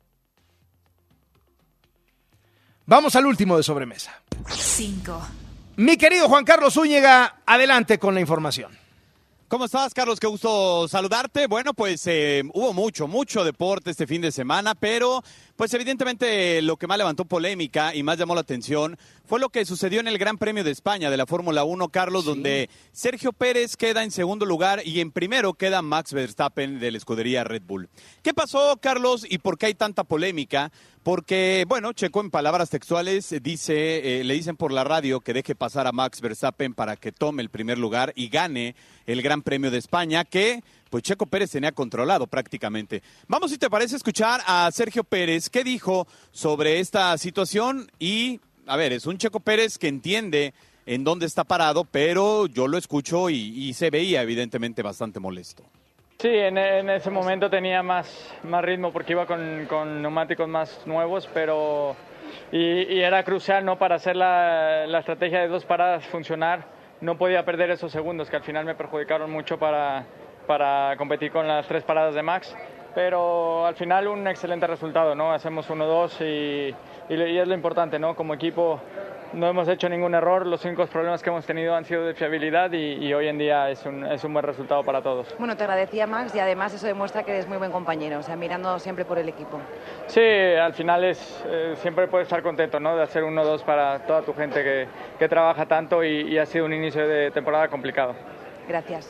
Vamos al último de sobremesa. 5. Mi querido Juan Carlos Zúñiga, adelante con la información. ¿Cómo estás, Carlos? Qué gusto saludarte. Bueno, pues hubo mucho deporte este fin de semana, pero pues evidentemente lo que más levantó polémica y más llamó la atención fue lo que sucedió en el Gran Premio de España de la Fórmula 1, Carlos, sí, donde Sergio Pérez queda en segundo lugar y en primero queda Max Verstappen de la escudería Red Bull. ¿Qué pasó, Carlos, y por qué hay tanta polémica? Porque, bueno, Checo en palabras textuales le dicen por la radio que deje pasar a Max Verstappen para que tome el primer lugar y gane el Gran Premio de España, que pues Checo Pérez tenía controlado prácticamente. Vamos, si te parece, escuchar a Sergio Pérez, qué dijo sobre esta situación y, a ver, es un Checo Pérez que entiende en dónde está parado, pero yo lo escucho y se veía evidentemente bastante molesto. Sí, en ese momento tenía más ritmo porque iba con neumáticos más nuevos, pero y era crucial, ¿no?, para hacer la estrategia de 2 paradas funcionar. No podía perder esos segundos que al final me perjudicaron mucho para competir con las 3 paradas de Max, pero al final un excelente resultado, ¿no? Hacemos 1-2 y es lo importante, ¿no? Como equipo no hemos hecho ningún error, los únicos problemas que hemos tenido han sido de fiabilidad y hoy en día es un buen resultado para todos. Bueno, te agradecía, Max, y además eso demuestra que eres muy buen compañero, o sea, mirando siempre por el equipo. Sí, al final siempre puedes estar contento, ¿no?, de hacer 1-2 para toda tu gente que trabaja tanto y ha sido un inicio de temporada complicado. Gracias.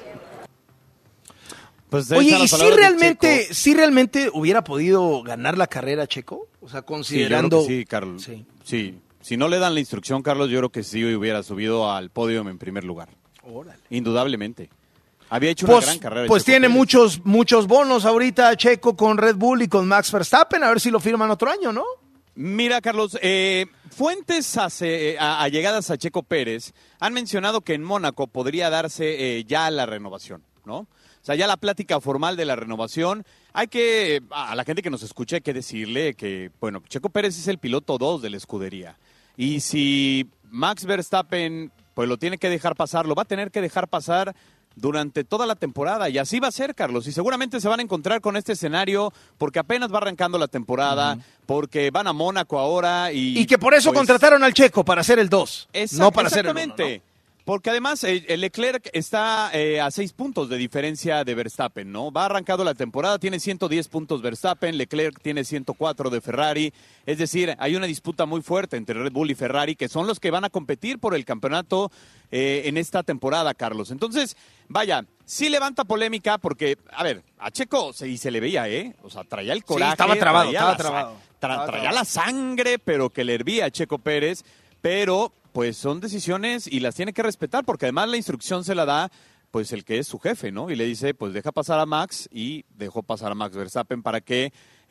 Pues oye, ¿y si realmente hubiera podido ganar la carrera Checo? O sea, considerando... Sí, yo creo que sí, Carlos. Sí. Si no le dan la instrucción, Carlos, yo creo que sí hubiera subido al podio en primer lugar. Órale. Indudablemente. Había hecho una gran carrera. Pues Checo tiene Pérez. muchos bonos ahorita Checo con Red Bull y con Max Verstappen. A ver si lo firman otro año, ¿no? Mira, Carlos, fuentes allegadas a Checo Pérez han mencionado que en Mónaco podría darse ya la renovación, ¿no? O sea, ya la plática formal de la renovación. A la gente que nos escucha hay que decirle que, bueno, Checo Pérez es el piloto 2 de la escudería. Y si Max Verstappen, pues lo tiene que dejar pasar, lo va a tener que dejar pasar durante toda la temporada. Y así va a ser, Carlos. Y seguramente se van a encontrar con este escenario porque apenas va arrancando la temporada, porque van a Mónaco ahora. Y que por eso pues, contrataron al Checo, para ser el 2, no para ser el 1, exactamente. Porque además Leclerc está a 6 puntos de diferencia de Verstappen, ¿no? Va arrancado la temporada, tiene 110 puntos Verstappen, Leclerc tiene 104 de Ferrari. Es decir, hay una disputa muy fuerte entre Red Bull y Ferrari, que son los que van a competir por el campeonato en esta temporada, Carlos. Entonces, vaya, sí levanta polémica porque, a ver, a Checo se le veía, O sea, traía el coraje. Sí, estaba trabado. Traía la sangre, pero que le hervía a Checo Pérez, pero... pues son decisiones y las tiene que respetar, porque además la instrucción se la da pues el que es su jefe, ¿no? Y le dice, pues deja pasar a Max, y dejó pasar a Max Verstappen para que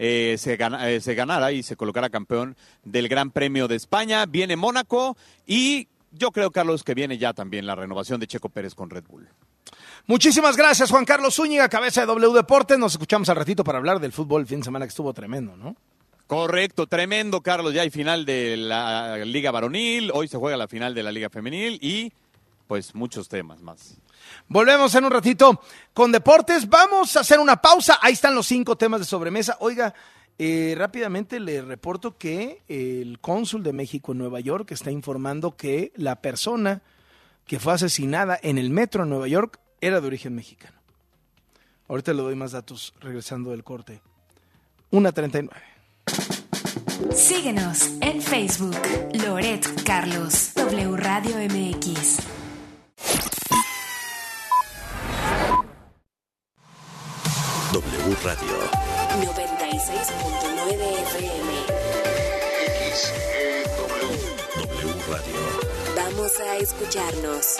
se ganara y se colocara campeón del Gran Premio de España. Viene Mónaco y yo creo, Carlos, que viene ya también la renovación de Checo Pérez con Red Bull. Muchísimas gracias, Juan Carlos Zúñiga, cabeza de W Deportes. Nos escuchamos al ratito para hablar del fútbol el fin de semana, que estuvo tremendo, ¿no? Correcto, tremendo, Carlos. Ya hay final de la Liga Varonil, hoy se juega la final de la Liga Femenil y pues muchos temas más. Volvemos en un ratito con deportes. Vamos a hacer una pausa. Ahí están los 5 temas de sobremesa. Oiga, rápidamente le reporto que el cónsul de México en Nueva York está informando que la persona que fue asesinada en el metro en Nueva York era de origen mexicano. Ahorita le doy más datos regresando del corte. 1:39. Síguenos en Facebook, Loret Carlos, W Radio MX. W Radio. 96.9 FM. W Radio. Vamos a escucharnos.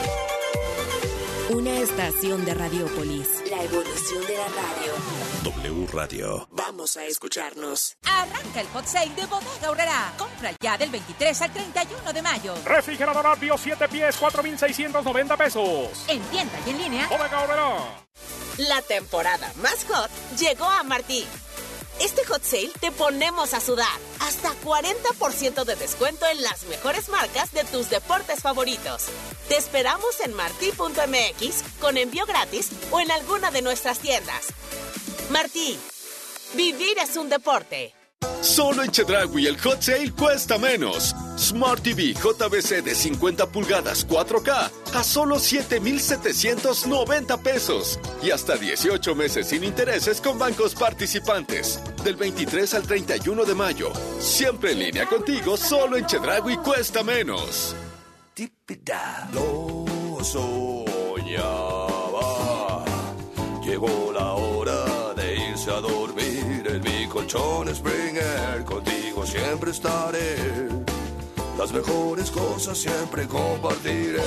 Una estación de Radiópolis. La evolución de la radio. W Radio. Vamos a escucharnos. Arranca el hot sale de Bodega Aurrerá. Compra ya del 23 al 31 de mayo. Refrigerador Abbio 7 pies, 4,690 pesos. En tienda y en línea. Bodega Aurrerá. La temporada más hot llegó a Martí. Este hot sale te ponemos a sudar. Hasta 40% de descuento en las mejores marcas de tus deportes favoritos. Te esperamos en martí.mx con envío gratis o en alguna de nuestras tiendas. Martí, vivir es un deporte. Solo en Chedraui el hot sale cuesta menos. Smart TV JVC de 50 pulgadas 4K a solo 7,790 pesos. Y hasta 18 meses sin intereses con bancos participantes. Del 23 al 31 de mayo. Siempre en línea contigo, solo en Chedraui cuesta menos. Lo soñaba. Llegó la hora de irse a dormir en mi colchón Springer. Contigo siempre estaré. Las mejores cosas siempre compartiré.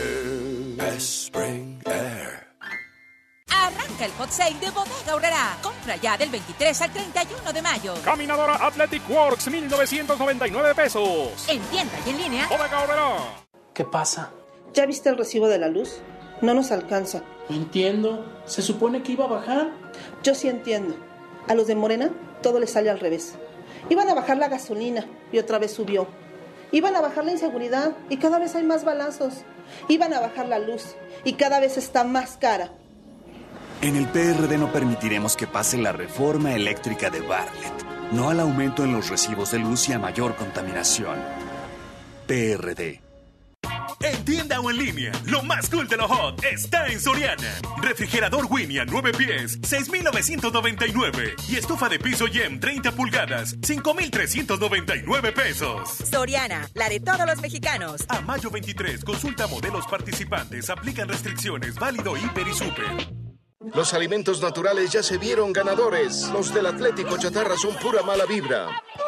Springer. Arranca el hot sale de Bodega Aurrerá. Compra ya del 23 al 31 de mayo. Caminadora Athletic Works, 1,999 pesos. En tienda y en línea. Bodega Aurrerá. ¿Qué pasa? ¿Ya viste el recibo de la luz? No nos alcanza. No entiendo. ¿Se supone que iba a bajar? Yo sí entiendo. A los de Morena todo les sale al revés. Iban a bajar la gasolina y otra vez subió. Iban a bajar la inseguridad y cada vez hay más balazos. Iban a bajar la luz y cada vez está más cara. En el PRD no permitiremos que pase la reforma eléctrica de Bartlett. No al aumento en los recibos de luz y a mayor contaminación. PRD. En tienda o en línea, lo más cool de lo hot está en Soriana. Refrigerador Winian 9 pies, 6,999. Y estufa de piso Yem 30 pulgadas, 5,399 pesos. Soriana, la de todos los mexicanos. A mayo 23, consulta modelos participantes, aplican restricciones, válido Hiper y Super. Los alimentos naturales ya se vieron ganadores. Los del Atlético Chatarra son pura mala vibra.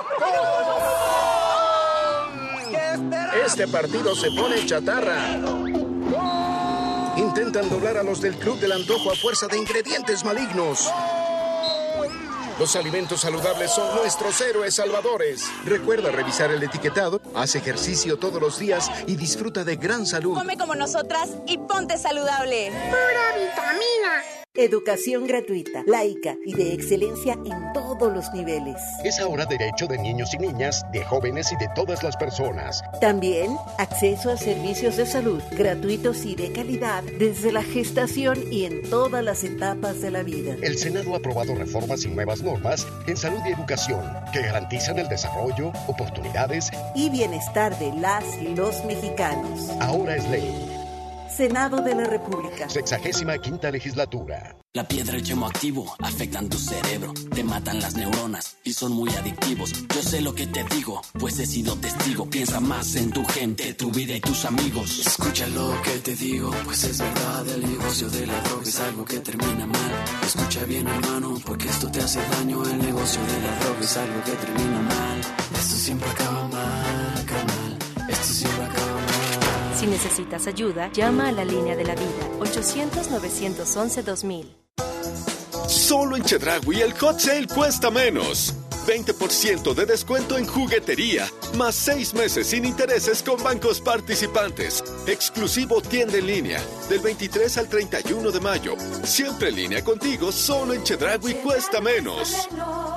Este partido se pone chatarra. Intentan doblar a los del Club del Antojo a fuerza de ingredientes malignos. Los alimentos saludables son nuestros héroes salvadores. Recuerda revisar el etiquetado, haz ejercicio todos los días y disfruta de gran salud. Come como nosotras y ponte saludable. ¡Pura vitamina! Educación gratuita, laica y de excelencia en todos los niveles. Es ahora derecho de niños y niñas, de jóvenes y de todas las personas. También acceso a servicios de salud gratuitos y de calidad desde la gestación y en todas las etapas de la vida. El Senado ha aprobado reformas y nuevas normas en salud y educación que garantizan el desarrollo, oportunidades y bienestar de las y los mexicanos. Ahora es ley. Senado de la República. 65ª legislatura. La piedra y el yemo activo afectan tu cerebro, te matan las neuronas y son muy adictivos. Yo sé lo que te digo, pues he sido testigo. Piensa más en tu gente, tu vida y tus amigos. Escucha lo que te digo, pues es verdad. El negocio de la droga es algo que termina mal. Escucha bien, hermano, porque esto te hace daño. El negocio de la droga es algo que termina mal. Esto siempre acaba mal, carnal. Esto siempre acaba mal. Si necesitas ayuda, llama a la línea de la vida, 800-911-2000. Solo en Chedraui el hot sale cuesta menos. 20% de descuento en juguetería, más 6 meses sin intereses con bancos participantes. Exclusivo tienda en línea, del 23 al 31 de mayo. Siempre en línea contigo, solo en Chedraui cuesta menos.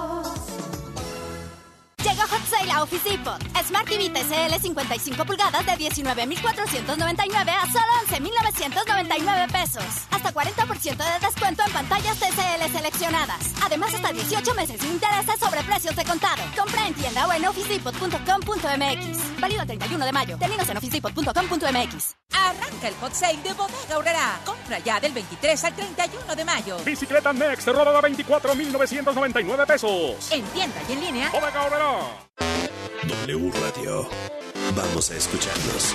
Llega Hot Sale a Office Depot. Smart TV TCL 55 pulgadas de 19,499 a solo 11,999 pesos. Hasta 40% de descuento en pantallas TCL seleccionadas. Además, hasta 18 meses sin intereses sobre precios de contado. Compra en tienda o en officedepot.com.mx. Válido el 31 de mayo. Términos en officedepot.com.mx. Arranca el hot sale de Bodega Aurrerá. Compra ya del 23 al 31 de mayo. Bicicleta Next, rodada 24,999 pesos. En tienda y en línea. Bodega Aurrerá. W Radio. Vamos a escucharnos.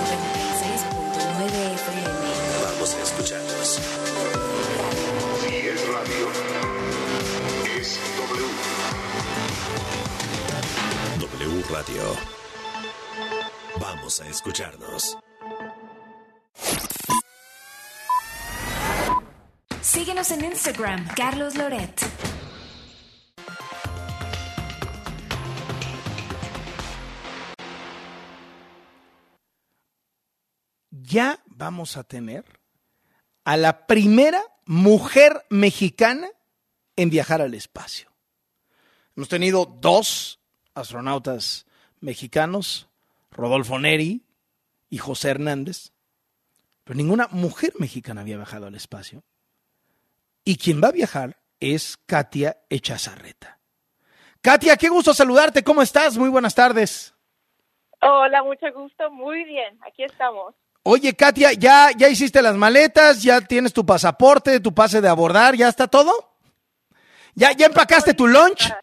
96.9 FM. Vamos a escucharnos. Si es radio, W Radio. Vamos a escucharnos. Síguenos en Instagram, Carlos Loret. Ya vamos a tener a la primera mujer mexicana en viajar al espacio. Hemos tenido 2 astronautas mexicanos, Rodolfo Neri y José Hernández, pero ninguna mujer mexicana había viajado al espacio. Y quien va a viajar es Katia Echazarreta. Katia, qué gusto saludarte, ¿cómo estás? Muy buenas tardes. Hola, mucho gusto, muy bien, aquí estamos. Oye, Katia, ¿ya hiciste las maletas? ¿Ya tienes tu pasaporte, tu pase de abordar? ¿Ya está todo? ¿Ya empacaste tu lunch?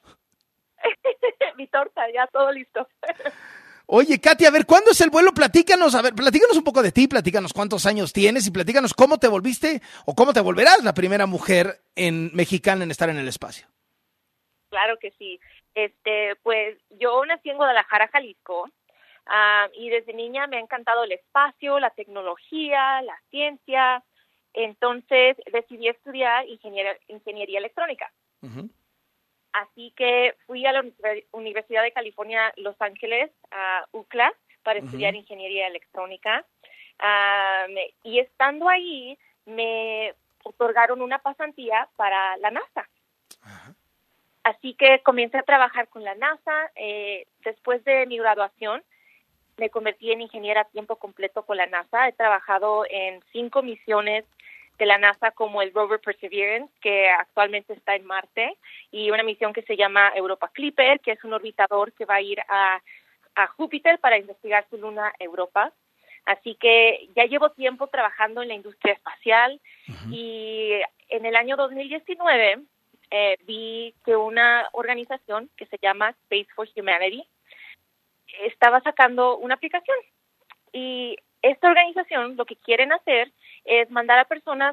Mi torta, ya todo listo. Oye, Katia, a ver, ¿cuándo es el vuelo? Platícanos un poco de ti, platícanos cuántos años tienes y platícanos cómo te volviste o cómo te volverás la primera mujer mexicana en estar en el espacio. Claro que sí. Pues yo nací en Guadalajara, Jalisco. Y desde niña me ha encantado el espacio, la tecnología, la ciencia. Entonces decidí estudiar ingeniería electrónica. Uh-huh. Así que fui a la Universidad de California, Los Ángeles, a UCLA, para estudiar ingeniería electrónica. Y estando ahí, me otorgaron una pasantía para la NASA. Uh-huh. Así que comencé a trabajar con la NASA. Después de mi graduación, me convertí en ingeniera a tiempo completo con la NASA. He trabajado en 5 misiones de la NASA, como el rover Perseverance, que actualmente está en Marte, y una misión que se llama Europa Clipper, que es un orbitador que va a ir a Júpiter para investigar su luna Europa. Así que ya llevo tiempo trabajando en la industria espacial. Uh-huh. Y en el año 2019 vi que una organización que se llama Space for Humanity estaba sacando una aplicación, y esta organización lo que quieren hacer es mandar a personas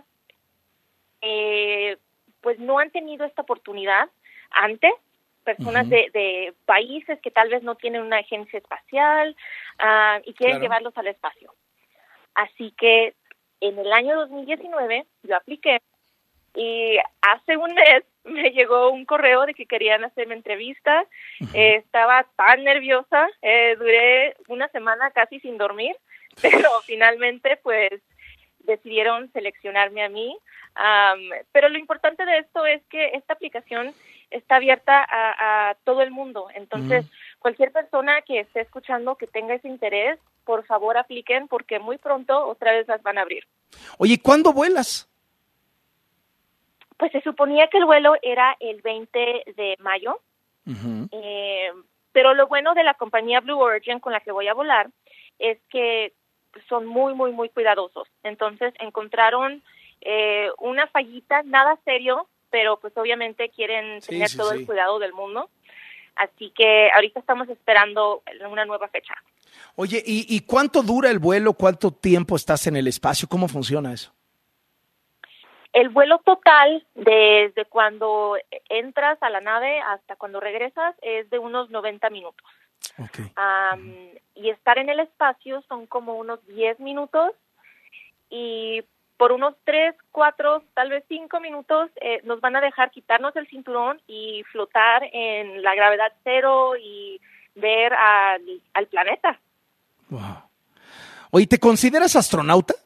pues no han tenido esta oportunidad antes, personas de países que tal vez no tienen una agencia espacial y quieren llevarlos al espacio. Así que en el año 2019 yo apliqué, y hace un mes me llegó un correo de que querían hacerme entrevista. Estaba tan nerviosa, duré una semana casi sin dormir, pero finalmente pues decidieron seleccionarme a mí. Pero lo importante de esto es que esta aplicación está abierta a todo el mundo. Entonces, cualquier persona que esté escuchando que tenga ese interés, por favor apliquen, porque muy pronto otra vez las van a abrir. Oye, ¿cuándo vuelas? Pues se suponía que el vuelo era el 20 de mayo, pero lo bueno de la compañía Blue Origin con la que voy a volar es que son muy, muy, muy cuidadosos. Entonces encontraron una fallita, nada serio, pero pues obviamente quieren tener todo el cuidado del mundo. Así que ahorita estamos esperando una nueva fecha. Oye, ¿y cuánto dura el vuelo? ¿Cuánto tiempo estás en el espacio? ¿Cómo funciona eso? El vuelo total, desde cuando entras a la nave hasta cuando regresas, es de unos 90 minutos. Okay. Y estar en el espacio son como unos 10 minutos, y por unos 3, 4, tal vez 5 minutos nos van a dejar quitarnos el cinturón y flotar en la gravedad cero y ver al planeta. Wow. Oye, ¿te consideras astronauta?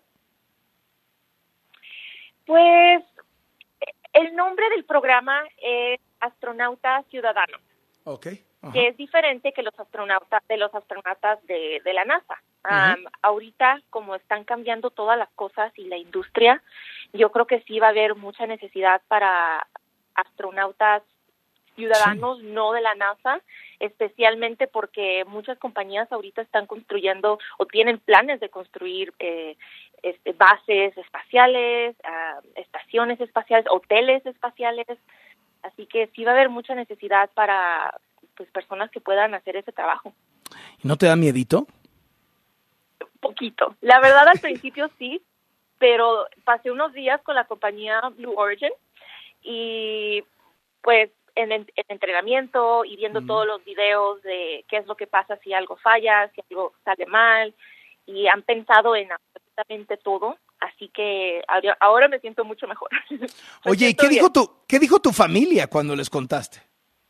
Pues el nombre del programa es Astronauta Ciudadano. Okay. Que es diferente que los astronautas de la NASA. Ahorita, como están cambiando todas las cosas y la industria, yo creo que sí va a haber mucha necesidad para astronautas ciudadanos, no de la NASA, especialmente porque muchas compañías ahorita están construyendo o tienen planes de construir bases espaciales, estaciones espaciales, hoteles espaciales. Así que sí va a haber mucha necesidad para pues personas que puedan hacer ese trabajo. ¿Y no te da miedito? Poquito. La verdad, al principio sí, pero pasé unos días con la compañía Blue Origin y pues en entrenamiento y viendo todos los videos de qué es lo que pasa si algo falla, si algo sale mal, y han pensado en absolutamente todo, así que ahora me siento mucho mejor. Oye, ¿y qué dijo tu familia cuando les contaste?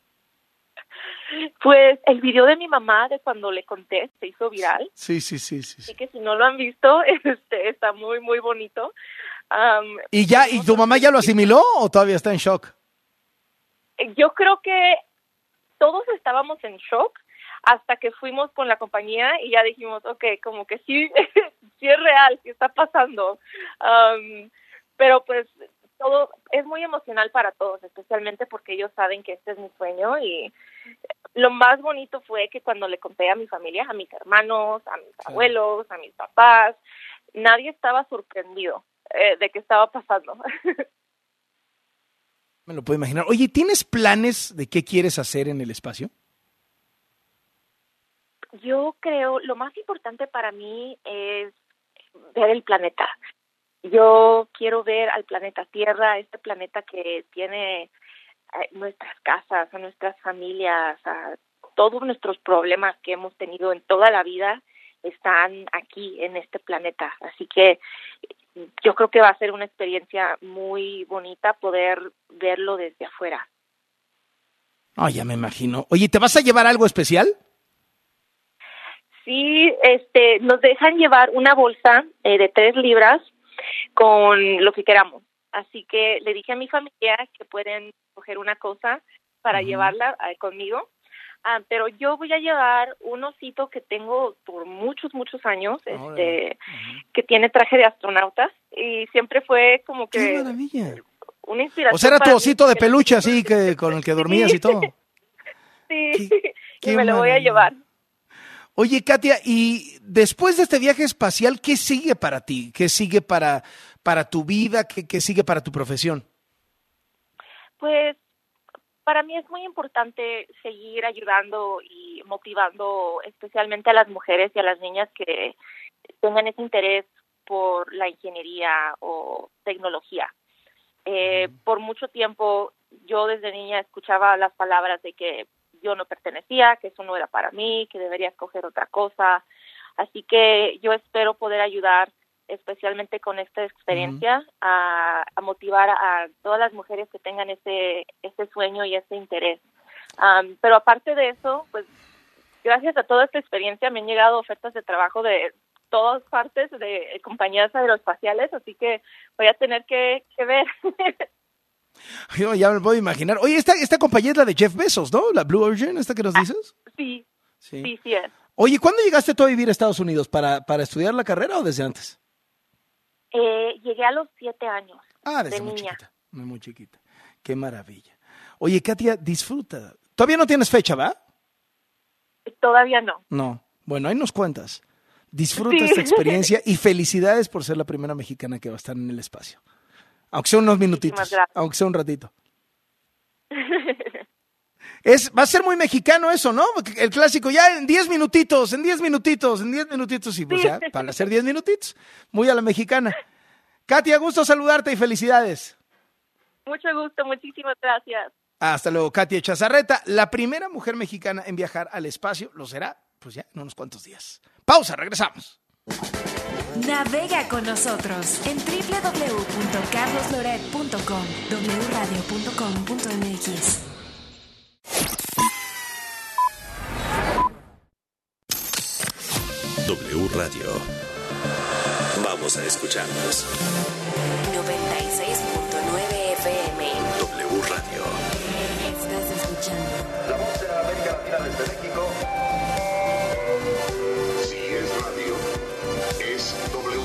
Pues el video de mi mamá de cuando le conté se hizo viral. Sí. Así que si no lo han visto, está muy, muy bonito. ¿Y tu mamá ya lo asimiló o todavía está en shock? Yo creo que todos estábamos en shock hasta que fuimos con la compañía y ya dijimos, okay, como que sí, sí es real, sí está pasando. Pero pues todo es muy emocional para todos, especialmente porque ellos saben que este es mi sueño, y lo más bonito fue que cuando le conté a mi familia, a mis hermanos, a mis abuelos, a mis papás, nadie estaba sorprendido de que estaba pasando. Me lo puedo imaginar. Oye, ¿tienes planes de qué quieres hacer en el espacio? Yo creo, lo más importante para mí es ver el planeta. Yo quiero ver al planeta Tierra, este planeta que tiene nuestras casas, a nuestras familias, a todos nuestros problemas que hemos tenido en toda la vida están aquí en este planeta. Así que yo creo que va a ser una experiencia muy bonita poder verlo desde afuera. Ya me imagino. Oye, ¿te vas a llevar algo especial? Sí, nos dejan llevar una bolsa de 3 libras con lo que queramos. Así que le dije a mi familia que pueden coger una cosa para llevarla conmigo. Pero yo voy a llevar un osito que tengo por muchos, muchos años, que tiene traje de astronauta, y siempre fue como que ¡qué maravilla! Una inspiración. O sea, era tu osito de peluche así, que con el que dormías y todo. Sí, y me lo voy a llevar. Oye, Katia, y después de este viaje espacial, ¿qué sigue para ti? ¿Qué sigue para tu vida? ¿Qué sigue para tu profesión? Pues para mí es muy importante seguir ayudando y motivando especialmente a las mujeres y a las niñas que tengan ese interés por la ingeniería o tecnología. Por mucho tiempo yo desde niña escuchaba las palabras de que yo no pertenecía, que eso no era para mí, que debería escoger otra cosa. Así que yo espero poder ayudar, especialmente con esta experiencia, a motivar a todas las mujeres que tengan ese sueño y ese interés. Pero aparte de eso, pues gracias a toda esta experiencia me han llegado ofertas de trabajo de todas partes de compañías aeroespaciales, así que voy a tener que ver. Yo ya me puedo imaginar. Oye, esta compañía es la de Jeff Bezos, ¿no? La Blue Origin, ¿esta que nos dices? Sí es. Oye, ¿cuándo llegaste tú a vivir a Estados Unidos? ¿Para estudiar la carrera o desde antes? Llegué a los 7 años. Desde muy niña. Muy chiquita. Qué maravilla. Oye, Katia, disfruta. Todavía no tienes fecha, ¿va? Todavía no. No. Bueno, ahí nos cuentas. Disfruta esta experiencia y felicidades por ser la primera mexicana que va a estar en el espacio. Aunque sea unos minutitos, aunque sea un ratito. Va a ser muy mexicano eso, ¿no? El clásico, ya en 10 minutitos, y pues ya, van a ser 10 minutitos. Muy a la mexicana. Katia, gusto saludarte y felicidades. Mucho gusto, muchísimas gracias. Hasta luego, Katia Chazarreta, la primera mujer mexicana en viajar al espacio, lo será, pues ya, en unos cuantos días. Pausa, regresamos. Navega con nosotros en www.carlosloret.com, wradio.com.mx. W Radio. Vamos a escucharnos. 96.9 FM. W Radio. Estás escuchando La voz de la América Latina desde México. Si es radio, es W.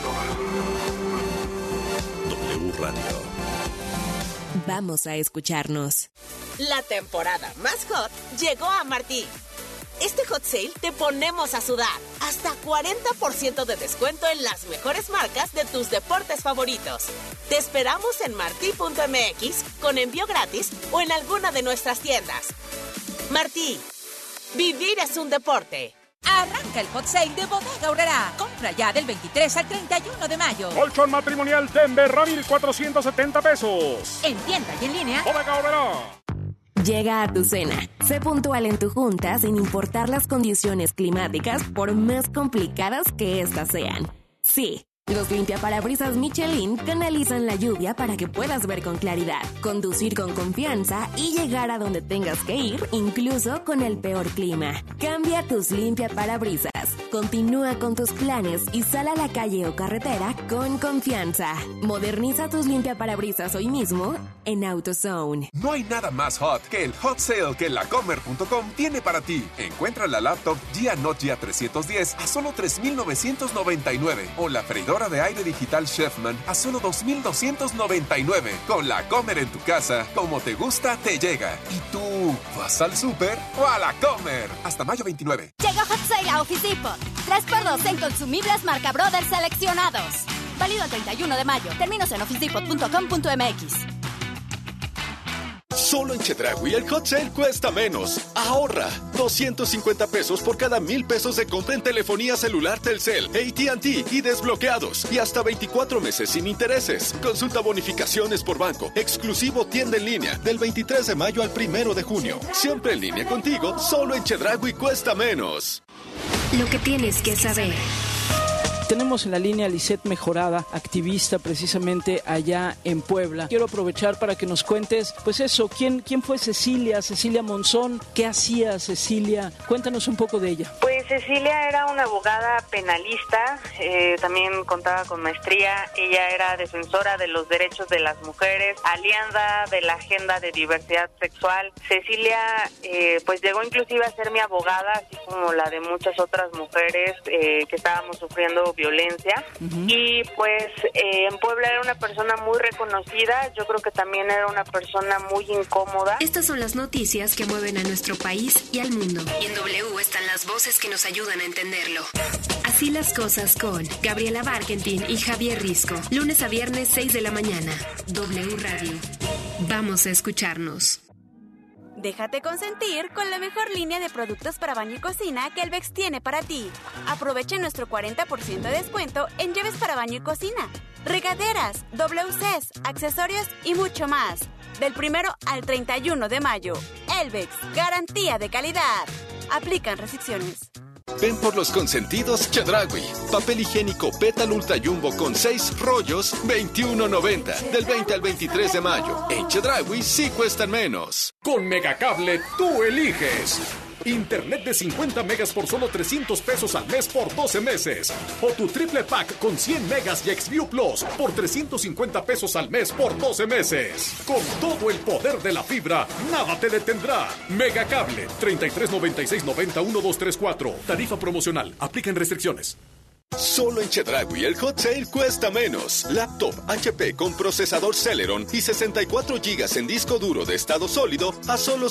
W Radio. Vamos a escucharnos. La temporada más hot llegó a Martí. Este hot sale te ponemos a sudar. Hasta 40% de descuento en las mejores marcas de tus deportes favoritos. Te esperamos en martí.mx con envío gratis o en alguna de nuestras tiendas. Martí, vivir es un deporte. Arranca el hot sale de Bodega Aurrerá. Compra ya del 23 al 31 de mayo. Colchón matrimonial Denver a $1,470. En tienda y en línea. Bodega Aurrerá. Llega a tu cena. Sé puntual en tu junta sin importar las condiciones climáticas, por más complicadas que éstas sean. Sí, los limpiaparabrisas Michelin canalizan la lluvia para que puedas ver con claridad, conducir con confianza y llegar a donde tengas que ir, incluso con el peor clima. Cambia tus limpiaparabrisas. Continúa con tus planes y sal a la calle o carretera con confianza. Moderniza tus limpiaparabrisas hoy mismo en AutoZone. No hay nada más hot que el hot sale que lacomer.com tiene para ti. Encuentra la laptop Gia Note Gia 310 a solo $3,999 o la freidora de aire digital Chefman a solo $2,299. Con la Comer en tu casa, como te gusta, te llega. ¿Y tú vas al súper o a la Comer? Hasta mayo 29. Llega Hot Sale a Office Depot. 3x2 en consumibles marca Brothers seleccionados. Válido el 31 de mayo. Términos en officedepot.com.mx. Solo en Chedraui el hot sale cuesta menos. Ahorra 250 pesos por cada 1,000 pesos de compra en telefonía celular Telcel, AT&T y desbloqueados. Y hasta 24 meses sin intereses. Consulta bonificaciones por banco. Exclusivo tienda en línea del 23 de mayo al 1 de junio. Siempre en línea contigo, solo en Chedraui cuesta menos. Lo que tienes que saber. Tenemos en la línea a Lisette Mejorada, activista precisamente allá en Puebla. Quiero aprovechar para que nos cuentes, pues eso, ¿quién fue Cecilia Monzón? ¿Qué hacía Cecilia? Cuéntanos un poco de ella. Pues Cecilia era una abogada penalista, también contaba con maestría. Ella era defensora de los derechos de las mujeres, aliada de la agenda de diversidad sexual. Cecilia pues llegó inclusive a ser mi abogada, así como la de muchas otras mujeres que estábamos sufriendo violencia. Y pues en Puebla era una persona muy reconocida. Yo creo que también era una persona muy incómoda. Estas son las noticias que mueven a nuestro país y al mundo. Y en W están las voces que nos ayudan a entenderlo. Así las cosas con Gabriela Barkentin y Javier Risco. Lunes a viernes 6 de la mañana. W Radio. Vamos a escucharnos. Déjate consentir con la mejor línea de productos para baño y cocina que Elvex tiene para ti. Aprovecha nuestro 40% de descuento en llaves para baño y cocina, regaderas, WCs, accesorios y mucho más. Del 1 al 31 de mayo. Elvex, garantía de calidad. Aplican restricciones. Ven por los consentidos Chedraui. Papel higiénico Pétal Ultra Jumbo con 6 rollos, $21.90. Del 20 al 23 de mayo. En Chedraui sí cuestan menos. Con Megacable tú eliges. Internet de 50 megas por solo 300 pesos al mes por 12 meses. O tu triple pack con 100 megas y XView Plus por 350 pesos al mes por 12 meses. Con todo el poder de la fibra, nada te detendrá. Megacable, 3396901234. Tarifa promocional. Aplican restricciones. Solo en Chedraui el hot sale cuesta menos. Laptop HP con procesador Celeron y 64 GB en disco duro de estado sólido a solo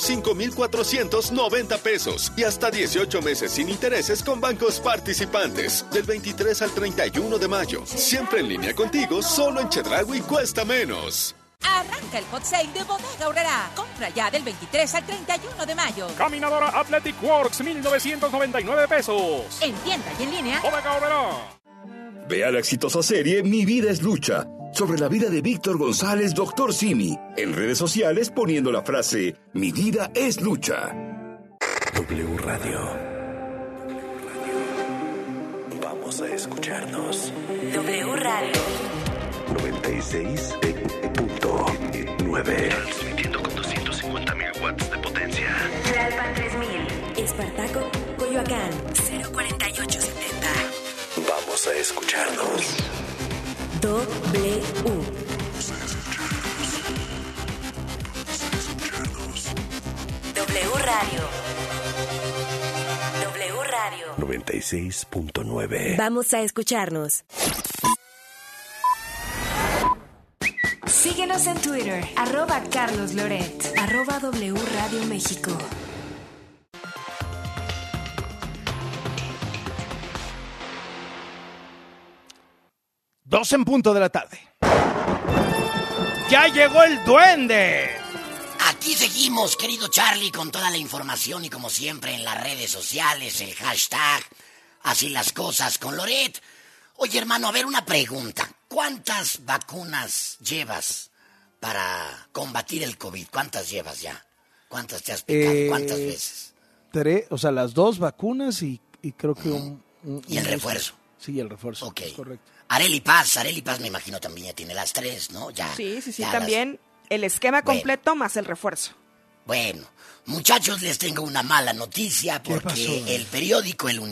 5,490 pesos. Y hasta 18 meses sin intereses con bancos participantes. Del 23 al 31 de mayo. Siempre en línea contigo, solo en Chedraui cuesta menos. Arranca el hot sale de Bodega Aurrerá. Compra ya del 23 al 31 de mayo. Caminadora Athletic Works, 1,999 pesos. En tienda y en línea. Bodega Aurrerá. Vea la exitosa serie Mi Vida es Lucha, sobre la vida de Víctor González, Dr. Simi. En redes sociales poniendo la frase Mi Vida es Lucha. W Radio. Vamos a escucharnos. W Radio. 96.9. Transmitiendo con 250.000 watts de potencia. Tlalpan 3000. Espartaco, Coyoacán. 04870. Vamos a escucharnos. W. W Radio. W Radio. 96.9. Vamos a escucharnos. Síguenos en Twitter, @CarlosLoret, @W Radio México. 2:00 de la tarde. ¡Ya llegó el duende! Aquí seguimos, querido Charlie, con toda la información y como siempre en las redes sociales, el hashtag, así las cosas con Loret. Oye, hermano, a ver, una pregunta. ¿Cuántas vacunas llevas para combatir el COVID? ¿Cuántas llevas ya? ¿Cuántas te has picado? ¿Cuántas veces? 3, o sea, las 2 vacunas y creo que ¿Y el refuerzo? Sí, el refuerzo. Ok. Es correcto. Arely Paz me imagino también ya tiene las 3, ¿no? Ya. Sí, ya también el esquema completo más el refuerzo. Bueno, muchachos, les tengo una mala noticia porque el periódico El